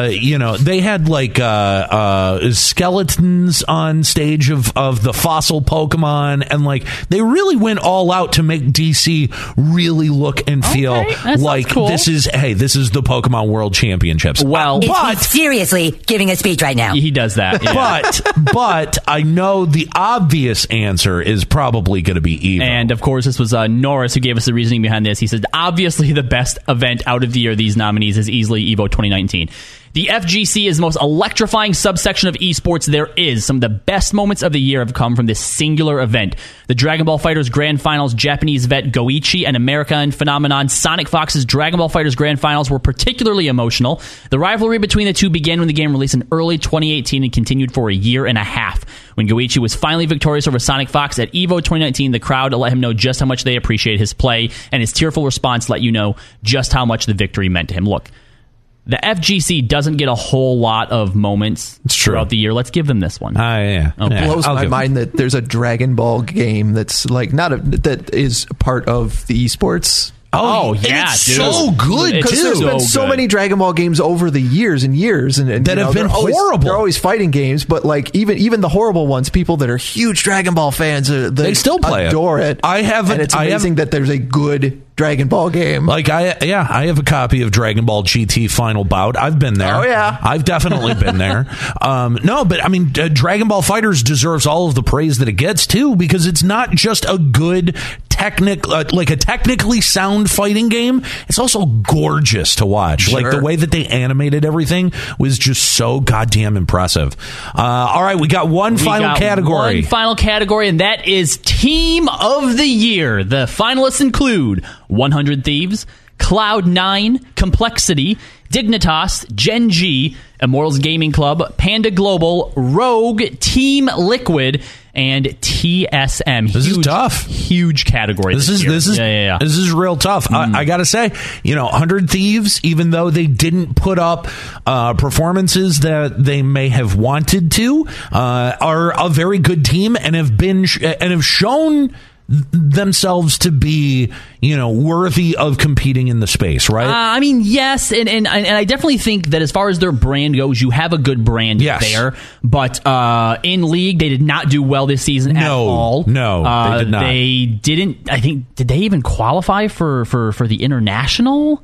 like skeletons on stage of the fossil Pokemon, and like they really went all out to make DC really look and feel like cool. this is the Pokemon World Championships. Well, he's seriously giving a speech right now. He does that. Yeah. But I know the obvious answer is probably going to be EVO. And of course, this was Norris who gave us the reasoning behind this. He said, obviously the best event out of the year, these nominees, is easily EVO 2019. The FGC is the most electrifying subsection of esports there is. Some of the best moments of the year have come from this singular event. The Dragon Ball FighterZ Grand Finals, Japanese vet Goichi and American phenomenon Sonic Fox's Dragon Ball FighterZ Grand Finals were particularly emotional. The rivalry between the two began when the game released in early 2018 and continued for a year and a half. When Goichi was finally victorious over Sonic Fox at EVO 2019, the crowd let him know just how much they appreciate his play, and his tearful response let you know just how much the victory meant to him. Look, the FGC doesn't get a whole lot of moments throughout the year. Let's give them this one. It blows my mind that there's a Dragon Ball game that's like that is part of the esports Oh, and yeah, it's dude. so good It's because there's been so good. many Dragon Ball games over the years and years, and that have been horrible. They're always fighting games, but like even the horrible ones, people that are huge Dragon Ball fans, they still play adore it. and it's amazing that there's a good Dragon Ball game. Like I have a copy of Dragon Ball GT Final Bout. I've been there. Oh yeah, I've definitely been there. No, but I mean, Dragon Ball FighterZ deserves all of the praise that it gets too, because it's not just a good like a technically sound fighting game. It's also gorgeous to watch. Sure. Like the way that they animated everything was just so goddamn impressive. All right, we got one final category. One final category, and that is Team of the Year. The finalists include 100 Thieves, Cloud9, Complexity, Dignitas, Gen G, Immortals Gaming Club, Panda Global, Rogue, Team Liquid, and TSM. This is tough. Huge category. This is real tough. I gotta say, 100 Thieves, even though they didn't put up performances that they may have wanted to, are a very good team and have shown themselves to be, worthy of competing in the space, right? I mean, yes, and I definitely think that as far as their brand goes, you have a good brand there. But in League, they did not do well this season at all. No, they did not. They didn't. I think, did they even qualify for the international?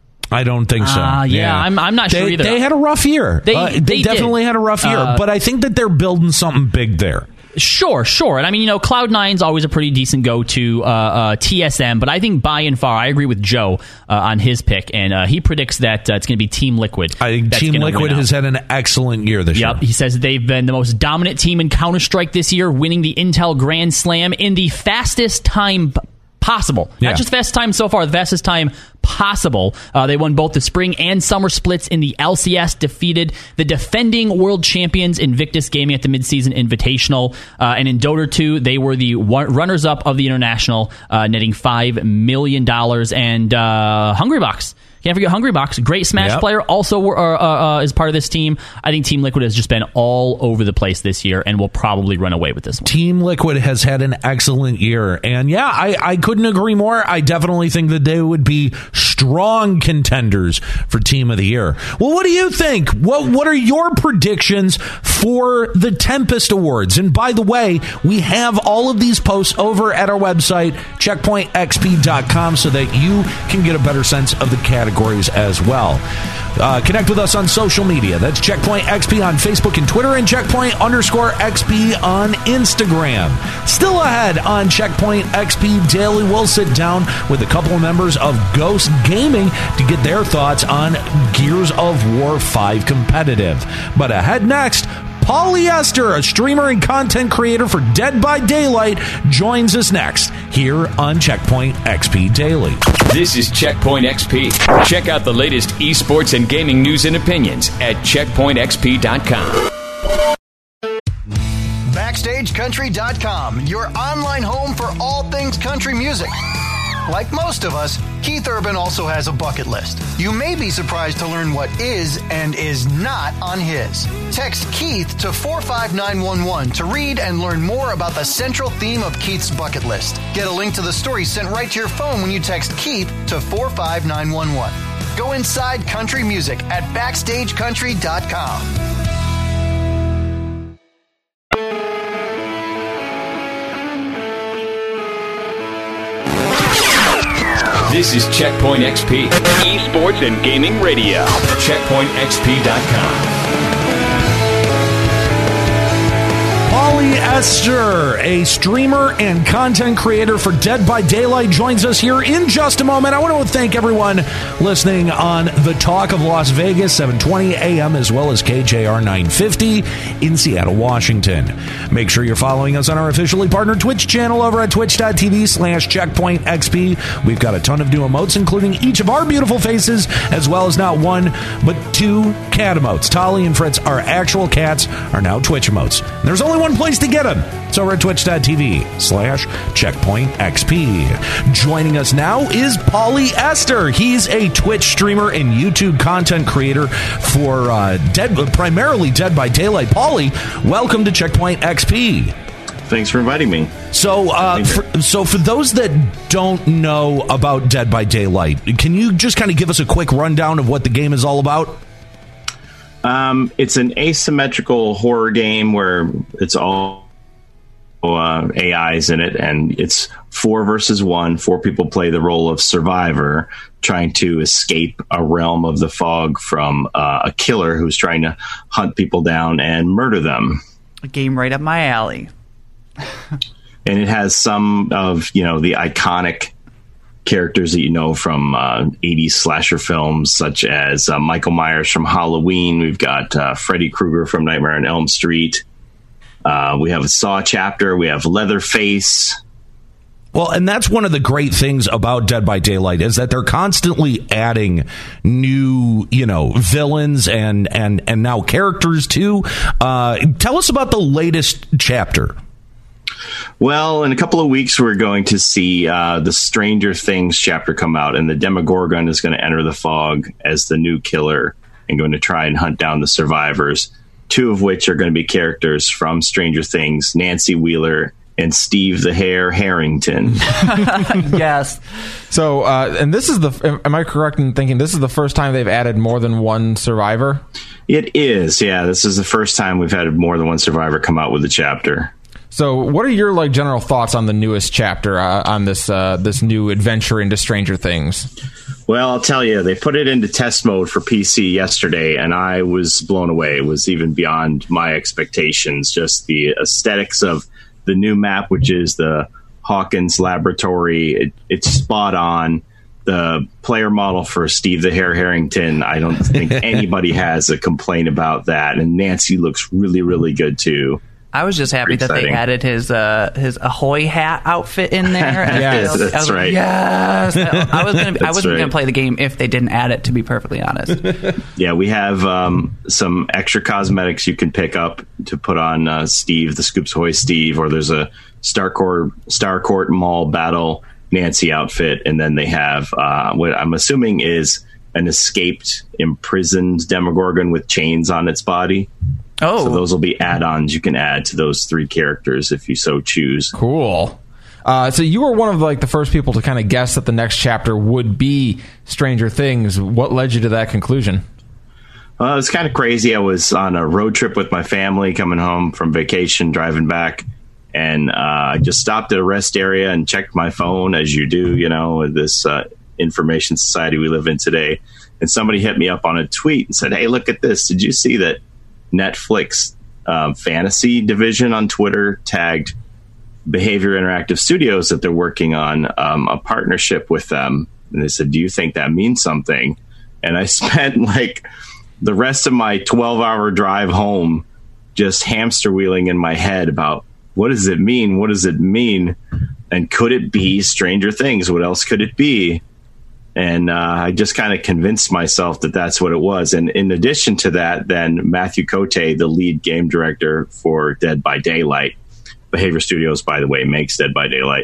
I don't think so. I'm not sure either. They had a rough year. They definitely had a rough year, but I think that they're building something big there. Sure. And I mean, Cloud9's always a pretty decent go-to TSM, but I think by and far, I agree with Joe on his pick, and he predicts that it's going to be Team Liquid. I think Team Liquid has had an excellent year this year. Yep, he says they've been the most dominant team in Counter-Strike this year, winning the Intel Grand Slam in the fastest time possible. Not just fastest time so far, the fastest time possible. They won both the spring and summer splits in the LCS, defeated the defending world champions Invictus Gaming at the midseason invitational, and in Dota 2 they were the runners-up of the international, netting $5 million. And Hungrybox, can't forget Hungrybox, great Smash player, also is part of this team. I think Team Liquid has just been all over the place this year and will probably run away with this one. Team Liquid has had an excellent year, and I couldn't agree more. I definitely think that they would be strong contenders for Team of the Year. Well, what do you think? What are your predictions for the Tempest Awards? And by the way, we have all of these posts over at our website, checkpointxp.com, so that you can get a better sense of the categories as well. Connect with us on social media. That's Checkpoint XP on Facebook and Twitter, and Checkpoint_XP on Instagram. Still ahead on Checkpoint XP Daily, we'll sit down with a couple of members of Ghost Gaming to get their thoughts on Gears of War 5 competitive. But ahead next, Polyester, a streamer and content creator for Dead by Daylight, joins us next here on Checkpoint XP Daily. This is Checkpoint XP. Check out the latest esports and gaming news and opinions at checkpointxp.com. BackstageCountry.com, your online home for all things country music. Like most of us, Keith Urban also has a bucket list. You may be surprised to learn what is and is not on his. Text Keith to 45911 to read and learn more about the central theme of Keith's bucket list. Get a link to the story sent right to your phone when you text Keith to 45911. Go inside country music at BackstageCountry.com. This is Checkpoint XP, esports and gaming radio. CheckpointXP.com. Polyester, a streamer and content creator for Dead by Daylight, joins us here in just a moment. I want to thank everyone listening on the Talk of Las Vegas, 720 AM, as well as KJR 950 in Seattle, Washington. Make sure you're following us on our officially partnered Twitch channel over at twitch.tv/CheckpointXP. We've got a ton of new emotes, including each of our beautiful faces, as well as not one, but two cat emotes. Tolly and Fritz, our actual cats, are now Twitch emotes. And there's only one place to get them. It's over at twitch.tv/CheckpointXP. Joining us now is Polyester. He's a Twitch streamer and YouTube content creator for primarily Dead by Daylight. Pauly, welcome to Checkpoint XP. Thanks for inviting me. So, for those that don't know about Dead by Daylight, can you just kind of give us a quick rundown of what the game is all about? It's an asymmetrical horror game where it's all AIs in it, and it's 4 versus 1. 4 people play the role of survivor, trying to escape a realm of the fog from a killer who's trying to hunt people down and murder them. A game right up my alley. And it has some of, the iconic characters that you know from 80s slasher films, such as Michael Myers from Halloween. We've got Freddy Krueger from Nightmare on Elm Street. We have a Saw chapter. We have Leatherface. Well, and that's one of the great things about Dead by Daylight is that they're constantly adding new, villains and now characters too. Tell us about the latest chapter. Well, in a couple of weeks, we're going to see the Stranger Things chapter come out, and the Demogorgon is going to enter the fog as the new killer and going to try and hunt down the survivors, 2 of which are going to be characters from Stranger Things, Nancy Wheeler and Steve the Hare Harrington. Yes. So, and this is am I correct in thinking this is the first time they've added more than one survivor? It is, yeah. This is the first time we've had more than one survivor come out with a chapter. So, what are your general thoughts on the newest chapter on this new adventure into Stranger Things? Well, I'll tell you, they put it into test mode for PC yesterday, and I was blown away. It was even beyond my expectations. Just the aesthetics of the new map, which is the Hawkins Laboratory, it's spot on. The player model for Steve the Hare Harrington, I don't think anybody has a complaint about that. And Nancy looks really, really good too. I was just happy that they added his Ahoy hat outfit in there. Yes, that's right. Yes, I wasn't going to play the game if they didn't add it. To be perfectly honest. Yeah, we have some extra cosmetics you can pick up to put on Steve, the Scoops Ahoy Steve, or there's a Starcourt Mall Battle Nancy outfit, and then they have what I'm assuming is an escaped, imprisoned Demogorgon with chains on its body. Oh, so those will be add-ons you can add to those 3 characters if you so choose. Cool. So you were one of the first people to kind of guess that the next chapter would be Stranger Things. What led you to that conclusion? Well, it was kind of crazy. I was on a road trip with my family coming home from vacation, driving back, and I just stopped at a rest area and checked my phone, as you do, in this information society we live in today. And somebody hit me up on a tweet and said, "Hey, look at this. Did you see that Netflix fantasy division on Twitter tagged Behavior Interactive Studios that they're working on a partnership with them?" And they said, "Do you think that means something?" And I spent the rest of my 12-hour drive home just hamster wheeling in my head about what does it mean? What does it mean? And could it be Stranger Things? What else could it be? And I just kind of convinced myself that that's what it was. And in addition to that, then Matthew Cote, the lead game director for Dead by Daylight, Behavior Studios, by the way, makes Dead by Daylight,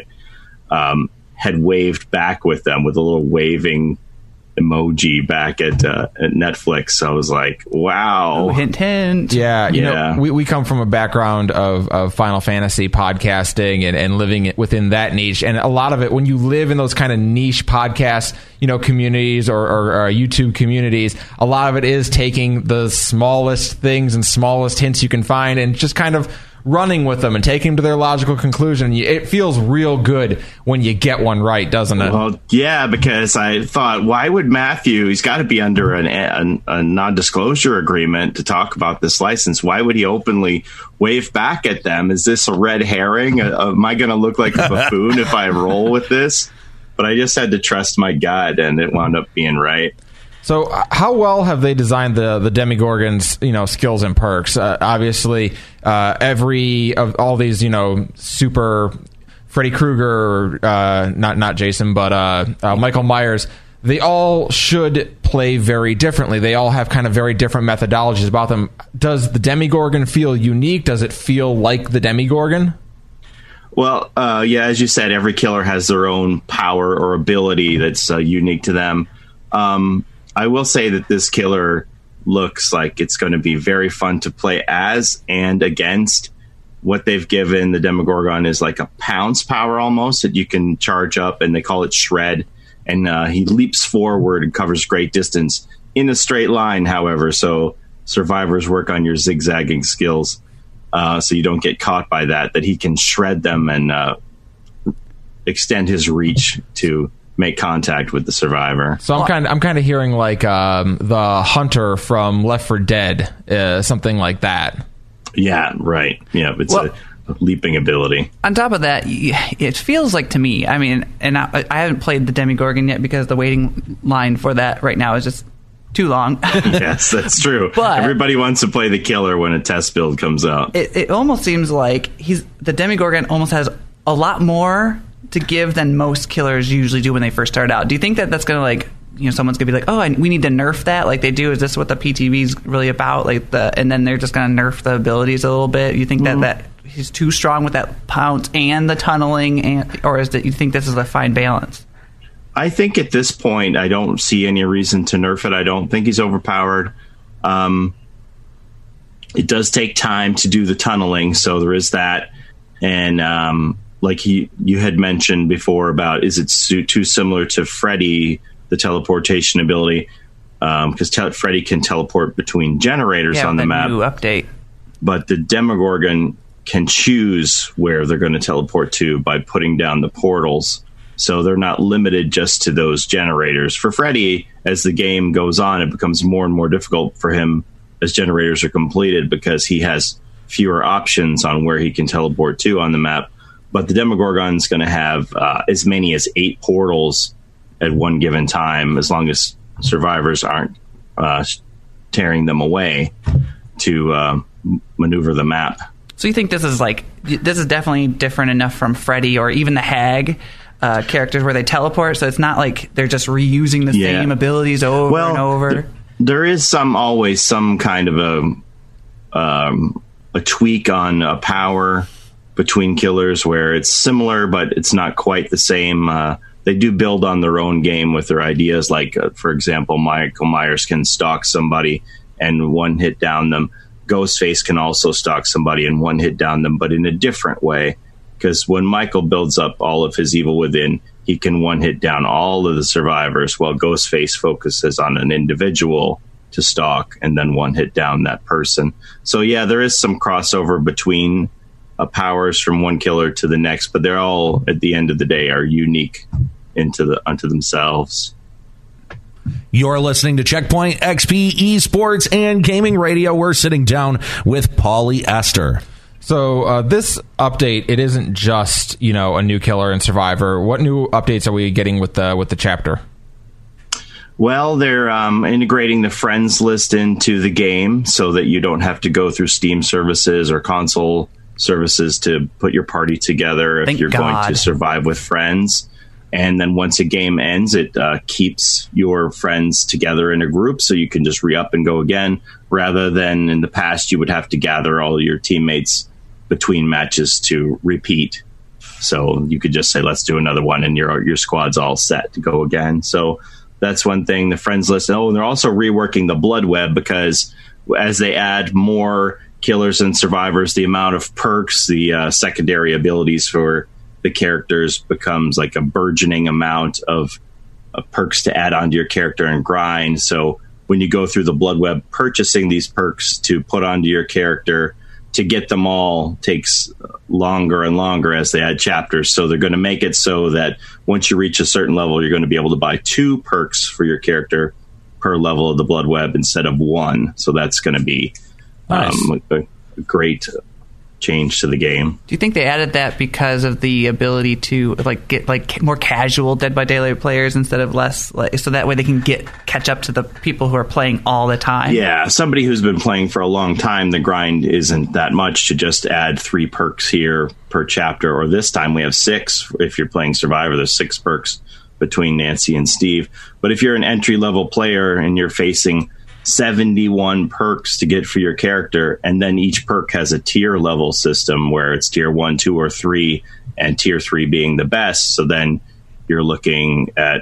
had waved back with them with a little waving emoji back at Netflix. So I was like, wow. Ooh, hint, hint. Yeah. You know, we come from a background of Final Fantasy podcasting and living within that niche. And a lot of it, when you live in those kind of niche podcast, communities or YouTube communities, a lot of it is taking the smallest things and smallest hints you can find and just kind of running with them and taking them to their logical conclusion. It feels real good when you get one right, doesn't it? Well, yeah, because I thought, why would Matthew, he's got to be under a non-disclosure agreement to talk about this license. Why would he openly wave back at them? Is this a red herring? Am I going to look like a buffoon if I roll with this? But I just had to trust my gut, and it wound up being right. So how well have they designed the Demogorgon's, skills and perks? Obviously, every of all these, super Freddy Krueger, not Jason, but Michael Myers, they all should play very differently. They all have kind of very different methodologies about them. Does the Demogorgon feel unique? Does it feel like the Demogorgon? Well, yeah, as you said, every killer has their own power or ability that's unique to them. I will say that this killer looks like it's going to be very fun to play as and against. what they've given the Demogorgon is like a pounce power almost that you can charge up, and they call it Shred. And he leaps forward and covers great distance in a straight line, however. So survivors work on your zigzagging skills so you don't get caught by that he can shred them and extend his reach to make contact with the survivor. So I'm kind of hearing like the hunter from Left 4 Dead, something like that. Yeah, right. Yeah, it's a leaping ability. On top of that, it feels like to me, I mean, and I haven't played the Demogorgon yet because the waiting line for that right now is just too long. Yes, that's true. But everybody wants to play the killer when a test build comes out. It almost seems like the Demogorgon almost has a lot more to give than most killers usually do when they first start out. Do you think that that's going to like, someone's going to be like, oh, we need to nerf that like they do? Is this what the PTV is really about? Like and then they're just going to nerf the abilities a little bit? You think that he's too strong with that pounce and the tunneling, or is that you think this is a fine balance? I think at this point, I don't see any reason to nerf it. I don't think he's overpowered. It does take time to do the tunneling, so there is that. And like you had mentioned before about, is it too similar to Freddy, the teleportation ability? Because Freddy can teleport between generators on the map. New update. But the Demogorgon can choose where they're going to teleport to by putting down the portals. So they're not limited just to those generators. For Freddy, as the game goes on, it becomes more and more difficult for him as generators are completed because he has fewer options on where he can teleport to on the map. But the Demogorgon's going to have as many as 8 portals at one given time, as long as survivors aren't tearing them away to maneuver the map. So you think this is definitely different enough from Freddy or even the Hag characters where they teleport, so it's not like they're just reusing the same abilities over and over? There is always some kind of a tweak on a power between killers where it's similar, but it's not quite the same. They do build on their own game with their ideas. Like, for example, Michael Myers can stalk somebody and one hit down them. Ghostface can also stalk somebody and one hit down them, but in a different way. Because when Michael builds up all of his evil within, he can one hit down all of the survivors, while Ghostface focuses on an individual to stalk and then one hit down that person. So yeah, there is some crossover between powers from one killer to the next, but they're all, at the end of the day, are unique unto themselves. You're listening to Checkpoint XP Esports and Gaming Radio. We're sitting down with Paulie Esther. So this update, it isn't just a new killer and survivor. What new updates are we getting with the chapter? Well, they're integrating the friends list into the game so that you don't have to go through Steam services or console services to put your party together if you're going to survive with friends. And then once a game ends, it keeps your friends together in a group so you can just re-up and go again, rather than in the past you would have to gather all your teammates between matches to repeat. So you could just say, let's do another one, and your squad's all set to go again. So that's one thing, the friends list. Oh, and they're also reworking the blood web, because as they add more killers and survivors, the amount of perks, the secondary abilities for the characters becomes like a burgeoning amount of perks to add onto your character and grind. So when you go through the blood web, purchasing these perks to put onto your character to get them all takes longer and longer as they add chapters. So they're going to make it so that once you reach a certain level, you're going to be able to buy 2 perks for your character per level of the blood web instead of 1. So that's going to be a great change to the game. Do you think they added that because of the ability to get more casual Dead by Daylight players instead of less, so that way they can catch up to the people who are playing all the time? Yeah, somebody who's been playing for a long time, the grind isn't that much to just add 3 perks here per chapter, or this time we have 6. If you're playing Survivor, there's 6 perks between Nancy and Steve. But if you're an entry-level player and you're facing 71 perks to get for your character, and then each perk has a tier level system where it's tier 1, 2, or 3, and tier 3 being the best. So then you're looking at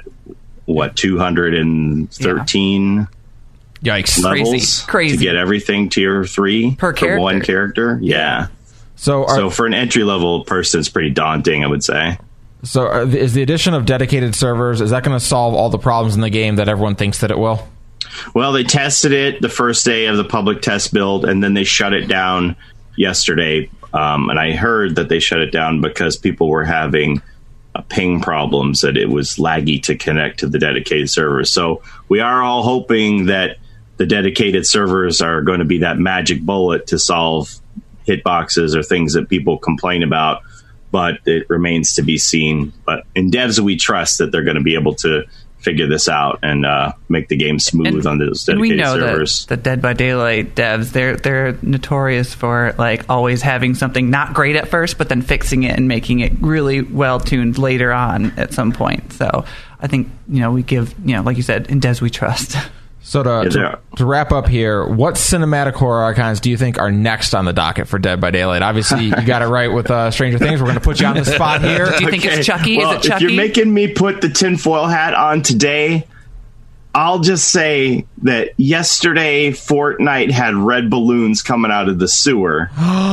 213 yikes levels crazy to get everything tier 3 per character. one character. Yeah. So for an entry-level person, it's pretty daunting, I would say. So is the addition of dedicated servers, is that going to solve all the problems in the game that everyone thinks that it will? Well, they tested it the first day of the public test build, and then they shut it down yesterday. And I heard that they shut it down because people were having ping problems, that it was laggy to connect to the dedicated servers. So we are all hoping that the dedicated servers are going to be that magic bullet to solve hitboxes or things that people complain about, but it remains to be seen. But in devs, we trust that they're going to be able to figure this out and make the game smooth on those dedicated servers. We know that Dead by Daylight devs, they're notorious for like always having something not great at first, but then fixing it and making it really well tuned later on at some point. So I think we give like you said, in devs we trust. So to wrap up here, what cinematic horror icons do you think are next on the docket for Dead by Daylight? Obviously, you got it right with Stranger Things. We're going to put you on the spot here. Do you think it's Chucky? Well, Is it Chucky? If you're making me put the tinfoil hat on today, I'll just say that yesterday Fortnite had red balloons coming out of the sewer.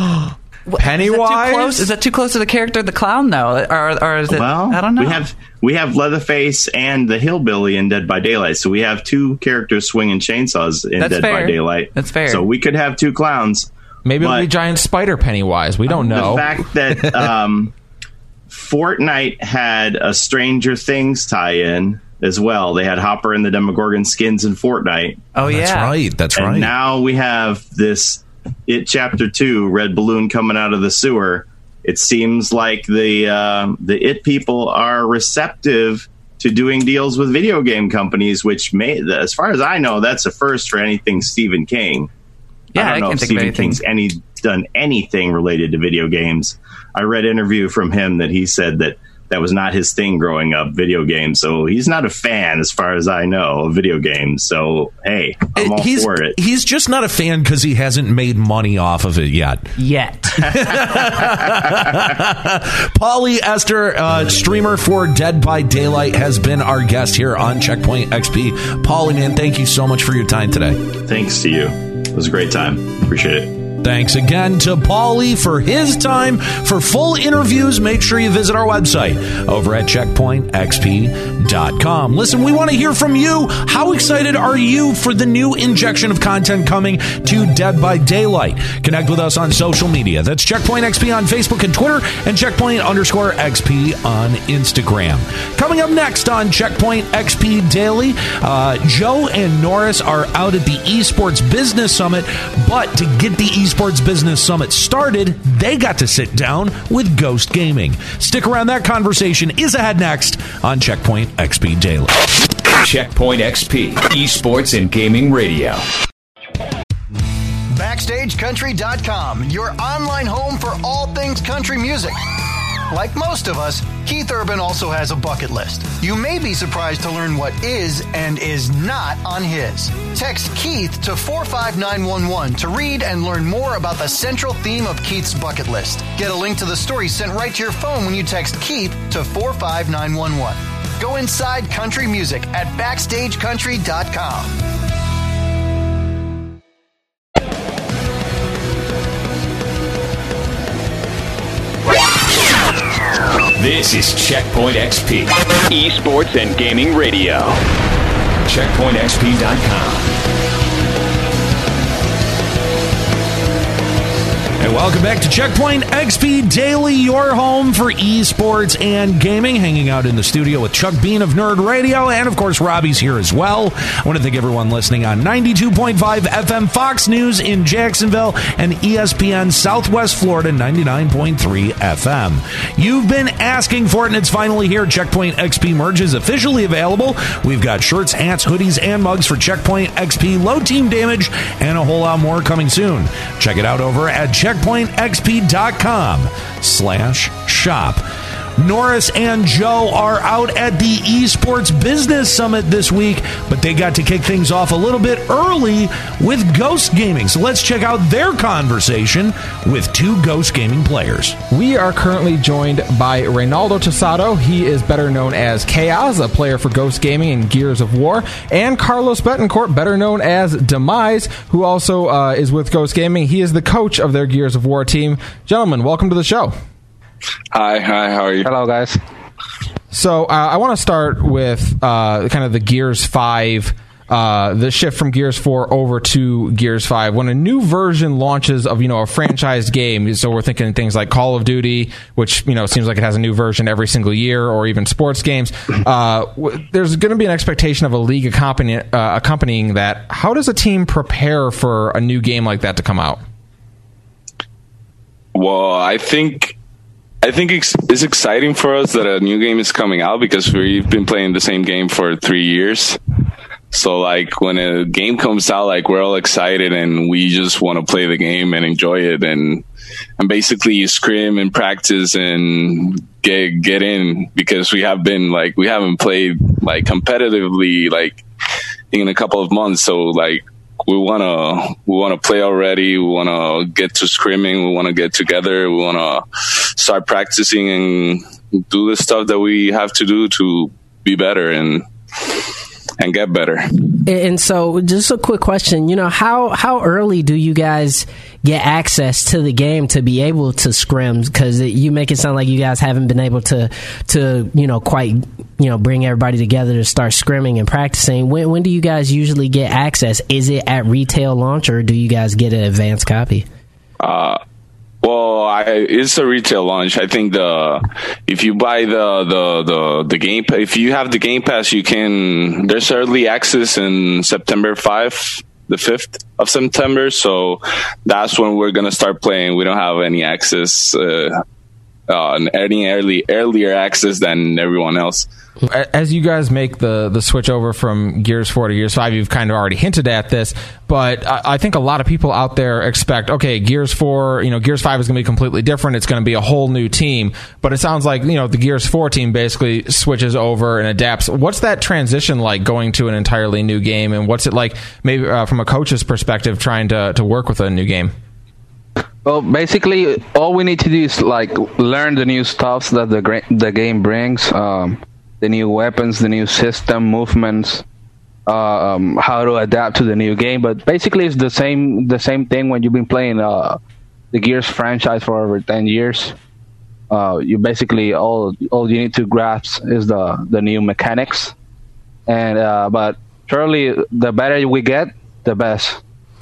Pennywise? Is that too close to the character of the clown, though? Or is it? Well, I don't know. We have Leatherface and the Hillbilly in Dead by Daylight, so we have two characters swinging chainsaws in Dead by Daylight. That's fair. So we could have two clowns. Maybe it'll be giant spider Pennywise. We don't know. The fact that Fortnite had a Stranger Things tie-in as well. They had Hopper and the Demogorgon skins in Fortnite. Oh, yeah. That's right. And now we have this It Chapter 2 red balloon coming out of the sewer. It seems like the It people are receptive to doing deals with video game companies, which as far as I know, that's a first for anything Stephen King. Yeah, I don't know if Stephen King's done anything related to video games. I read an interview from him that he said that was not his thing growing up, video games. So he's not a fan, as far as I know, of video games. So, hey, I'm all for it. He's just not a fan because he hasn't made money off of it yet. Paulie Esther, streamer for Dead by Daylight, has been our guest here on Checkpoint XP. Paulie, man, thank you so much for your time today. Thanks to you. It was a great time. Appreciate it. Thanks again to Paulie for his time. For full interviews, make sure you visit our website over at checkpointxp.com. Listen, we want to hear from you. How excited are you for the new injection of content coming to Dead by Daylight? Connect with us on social media. That's Checkpoint XP on Facebook and Twitter, and Checkpoint_XP on Instagram. Coming up next on Checkpoint XP Daily, Joe and Norris are out at the Esports Business Summit, but to get the Esports Business Summit started, they got to sit down with Ghost Gaming. Stick around, that conversation is ahead next on Checkpoint XP Daily. Checkpoint XP, Esports and Gaming Radio. BackstageCountry.com, your online home for all things country music. Like most of us, Keith Urban also has a bucket list. You may be surprised to learn what is and is not on his. Text Keith to 45911 to read and learn more about the central theme of Keith's bucket list. Get a link to the story sent right to your phone when you text Keith to 45911. Go inside country music at BackstageCountry.com. This is Checkpoint XP, Esports and Gaming Radio. CheckpointXP.com. And welcome back to Checkpoint XP Daily, your home for esports and gaming. Hanging out in the studio with Chuck Bean of Nerd Radio, and of course Robbie's here as well. I want to thank everyone listening on 92.5 FM Fox News in Jacksonville and ESPN Southwest Florida 99.3 FM. You've been asking for it, and it's finally here. Checkpoint XP merch is officially available. We've got shirts, hats, hoodies, and mugs for Checkpoint XP, low team damage, and a whole lot more coming soon. Check it out over at checkpointxp.com/shop. Norris and Joe are out at the Esports Business Summit this week, but they got to kick things off a little bit early with Ghost Gaming. So let's check out their conversation with two Ghost Gaming players. We are currently joined by Reynaldo Tosado. He is better known as Chaos, a player for Ghost Gaming and Gears of War, and Carlos Betancourt, better known as Demise, who also is with Ghost Gaming. He is the coach of their Gears of War team. Gentlemen, welcome to the show. Hi, how are you? Hello, guys. So I want to start with kind of the Gears 5, the shift from Gears 4 over to Gears 5. When a new version launches of, a franchised game, so we're thinking things like Call of Duty, which, seems like it has a new version every single year, or even sports games, there's going to be an expectation of a league accompanying that. How does a team prepare for a new game like that to come out? Well, I think it's exciting for us that a new game is coming out because we've been playing the same game for 3 years. So, when a game comes out, we're all excited and we just want to play the game and enjoy it and basically scrim and practice and get in because we haven't played competitively in a couple of months. So we wanna play already. We wanna get to scrimming. We wanna get together. We wanna start practicing and do the stuff that we have to do to be better and get better. And so, just a quick question. How early do you guys get access to the game to be able to scrim? Because you make it sound like you guys haven't been able to quite bring everybody together to start scrimming and practicing. When do you guys usually get access? Is it at retail launch, or do you guys get an advanced copy? It's a retail launch. I think if you buy the game, if you have the Game Pass, there's early access in September 5th, the 5th of September. So that's when we're going to start playing. We don't have any access, any earlier access than everyone else. As you guys make the switch over from Gears 4 to Gears 5, you've kind of already hinted at this, but I think a lot of people out there expect, okay, Gears 4, Gears 5 is going to be completely different. It's going to be a whole new team, but it sounds like, the Gears 4 team basically switches over and adapts. What's that transition like going to an entirely new game, and what's it like maybe from a coach's perspective trying to work with a new game? Well, basically, all we need to do is learn the new stuff that the game brings. The new weapons, the new system, movements, how to adapt to the new game. But basically, it's the same thing when you've been playing the Gears franchise for over 10 years. You basically all you need to grasp is the new mechanics, and but surely the better we get, the best.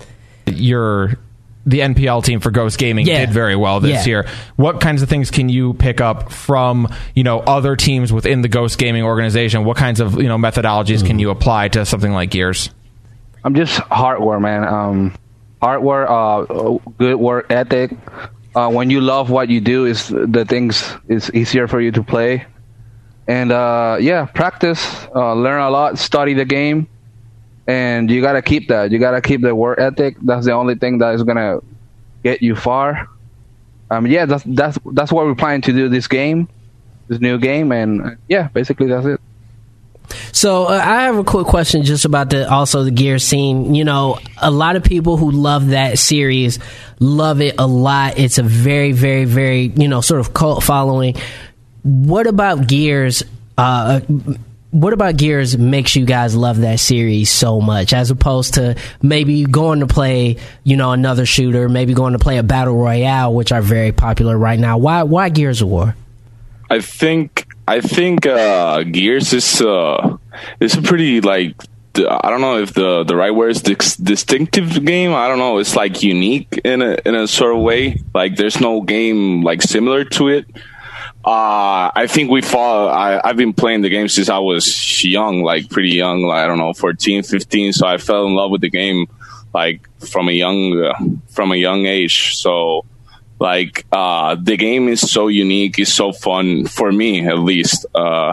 The NPL team for Ghost Gaming did very well this year. What kinds of things can you pick up from, other teams within the Ghost Gaming organization? What kinds of, methodologies can you apply to something like Gears? I'm just hardware, man. Hardware, good work ethic. When you love what you do, it's easier for you to play. And practice, learn a lot, study the game. And you gotta keep that. You gotta keep the work ethic. That's the only thing that is gonna get you far. That's what we're planning to do this new game, and basically that's it. So I have a quick question just about the Gears scene. A lot of people who love that series love it a lot. It's a very, very, very sort of cult following. What about Gears? What about Gears makes you guys love that series so much, as opposed to maybe going to play, another shooter, maybe going to play a battle royale, which are very popular right now? Why Gears of War? I think Gears is a pretty I don't know if the right word is distinctive game. I don't know. It's unique in a sort of way. There's no game similar to it. I think I've been playing the game since I was young, pretty young, I don't know, 14, 15. So I fell in love with the game, from a young age. So, the game is so unique. It's so fun for me, at least.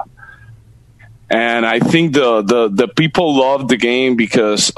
And I think the people love the game because,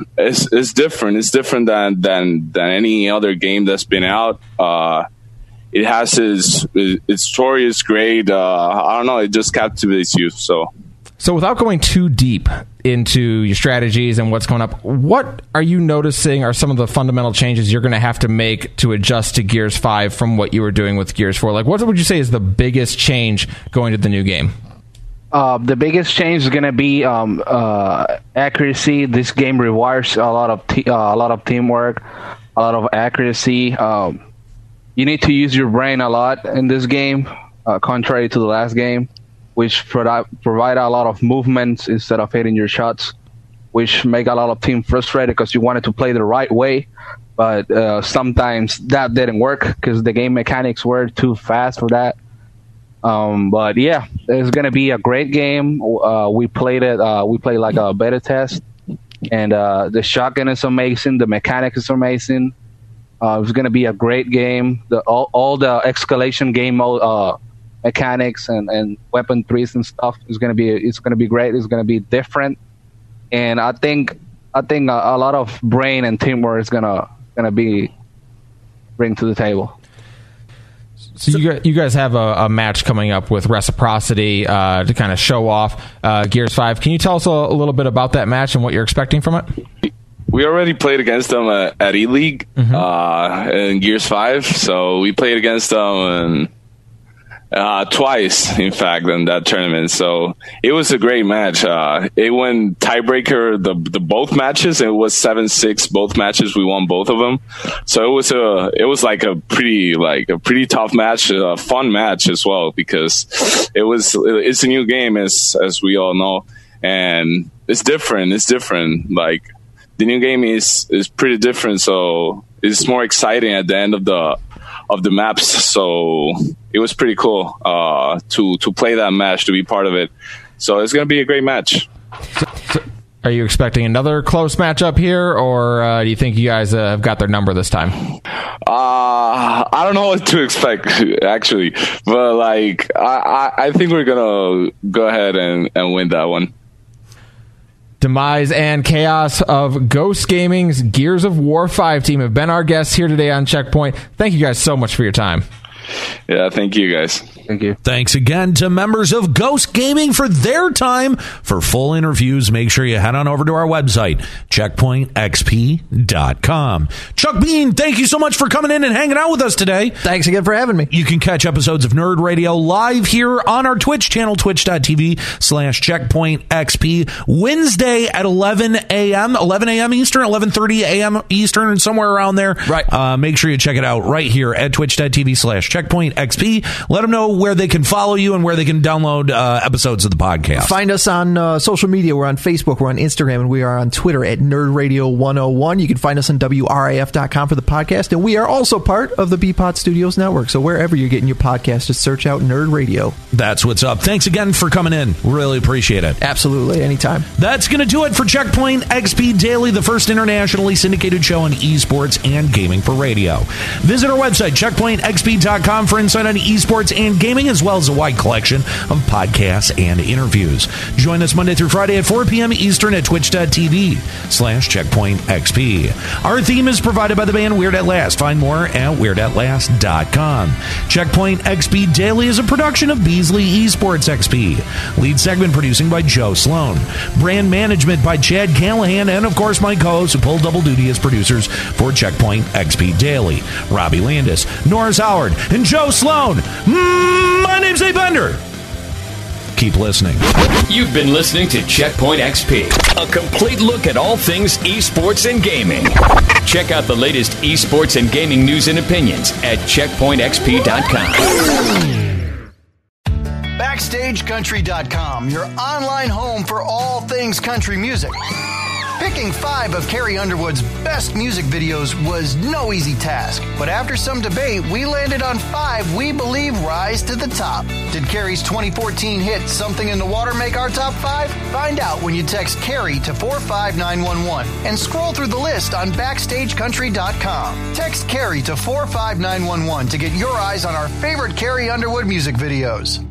it's different. It's different than any other game that's been out. it has its story is great. I don't know, it just captivates you. So without going too deep into your strategies and what's coming up, what are you noticing are some of the fundamental changes you're going to have to make to adjust to Gears 5 from what you were doing with Gears 4? Like, what would you say is the biggest change going to the new game? The biggest change is going to be accuracy. This game requires a lot of teamwork, a lot of accuracy. You need to use your brain a lot in this game, contrary to the last game, which provide a lot of movements instead of hitting your shots, which make a lot of teams frustrated because you wanted to play the right way, but sometimes that didn't work because the game mechanics were too fast for that. But yeah, it's going to be a great game. We played like a beta test, and the shotgun is amazing. The mechanics is amazing. It's going to be a great game. All the escalation game mode mechanics and weapon trees and stuff is going to be great. It's going to be different, and I think a lot of brain and teamwork is going to be bring to the table. So you guys have a match coming up with Reciprocity to kind of show off Gears 5. Can you tell us a little bit about that match and what you're expecting from it? We already played against them at E-League in Gears 5. So we played against them twice, in fact, in that tournament. So it was a great match. It went tiebreaker the both matches. It was 7-6 both matches. We won both of them. So it was like a pretty tough match, a fun match as well, because it's a new game as we all know, and it's different. Like the new game is pretty different, so it's more exciting at the end of the maps. So it was pretty cool to play that match, to be part of it. So it's going to be a great match. So are you expecting another close matchup here, or do you think you guys have got their number this time? I don't know what to expect, actually, but like I think we're gonna go ahead and win that one. Demise and Chaos of Ghost Gaming's Gears of War 5 team have been our guests here today on Checkpoint. Thank you guys so much for your time. Yeah, thank you guys. Thank you. Thanks again to members of Ghost Gaming for their time. For full interviews, make sure you head on over to our website, checkpointxp.com. Chuck Bean, thank you so much for coming in and hanging out with us today. Thanks again for having me. You can catch episodes of Nerd Radio live here on our Twitch channel, twitch.tv/checkpointxp, Wednesday at 11 a.m. Eastern, 11:30 a.m. Eastern, and somewhere around there. Right. Make sure you check it out right here at twitch.tv/checkpointxp. Let them know where they can follow you and where they can download episodes of the podcast. Find us on social media. We're on Facebook, we're on Instagram, and we are on Twitter at Nerd Radio 101. You can find us on WRAF.com for the podcast, and we are also part of the BPOD Studios Network. So wherever you're getting your podcast, just search out Nerd Radio. That's what's up. Thanks again for coming in. Really appreciate it. Absolutely. Anytime. That's going to do it for Checkpoint XP Daily, the first internationally syndicated show on esports and gaming for radio. Visit our website, checkpointxp.com, for insight on esports and gaming, as well as a wide collection of podcasts and interviews. Join us Monday through Friday at 4 p.m. Eastern at twitch.tv/checkpointxp. Our theme is provided by the band Weird At Last. Find more at weirdAtLast.com. Checkpoint XP Daily is a production of Beasley Esports XP. Lead segment producing by Joe Sloan. Brand management by Chad Callahan, and of course my co-hosts who pull double duty as producers for Checkpoint XP Daily. Robbie Landis, Norris Howard, and Joe Sloan. My name's Abe Bender. Keep listening. You've been listening to Checkpoint XP, a complete look at all things esports and gaming. Check out the latest esports and gaming news and opinions at checkpointxp.com. BackstageCountry.com, your online home for all things country music. Picking 5 of Carrie Underwood's best music videos was no easy task, but after some debate, we landed on 5 we believe rise to the top. Did Carrie's 2014 hit Something in the Water make our top 5? Find out when you text Carrie to 45911 and scroll through the list on BackstageCountry.com. Text Carrie to 45911 to get your eyes on our favorite Carrie Underwood music videos.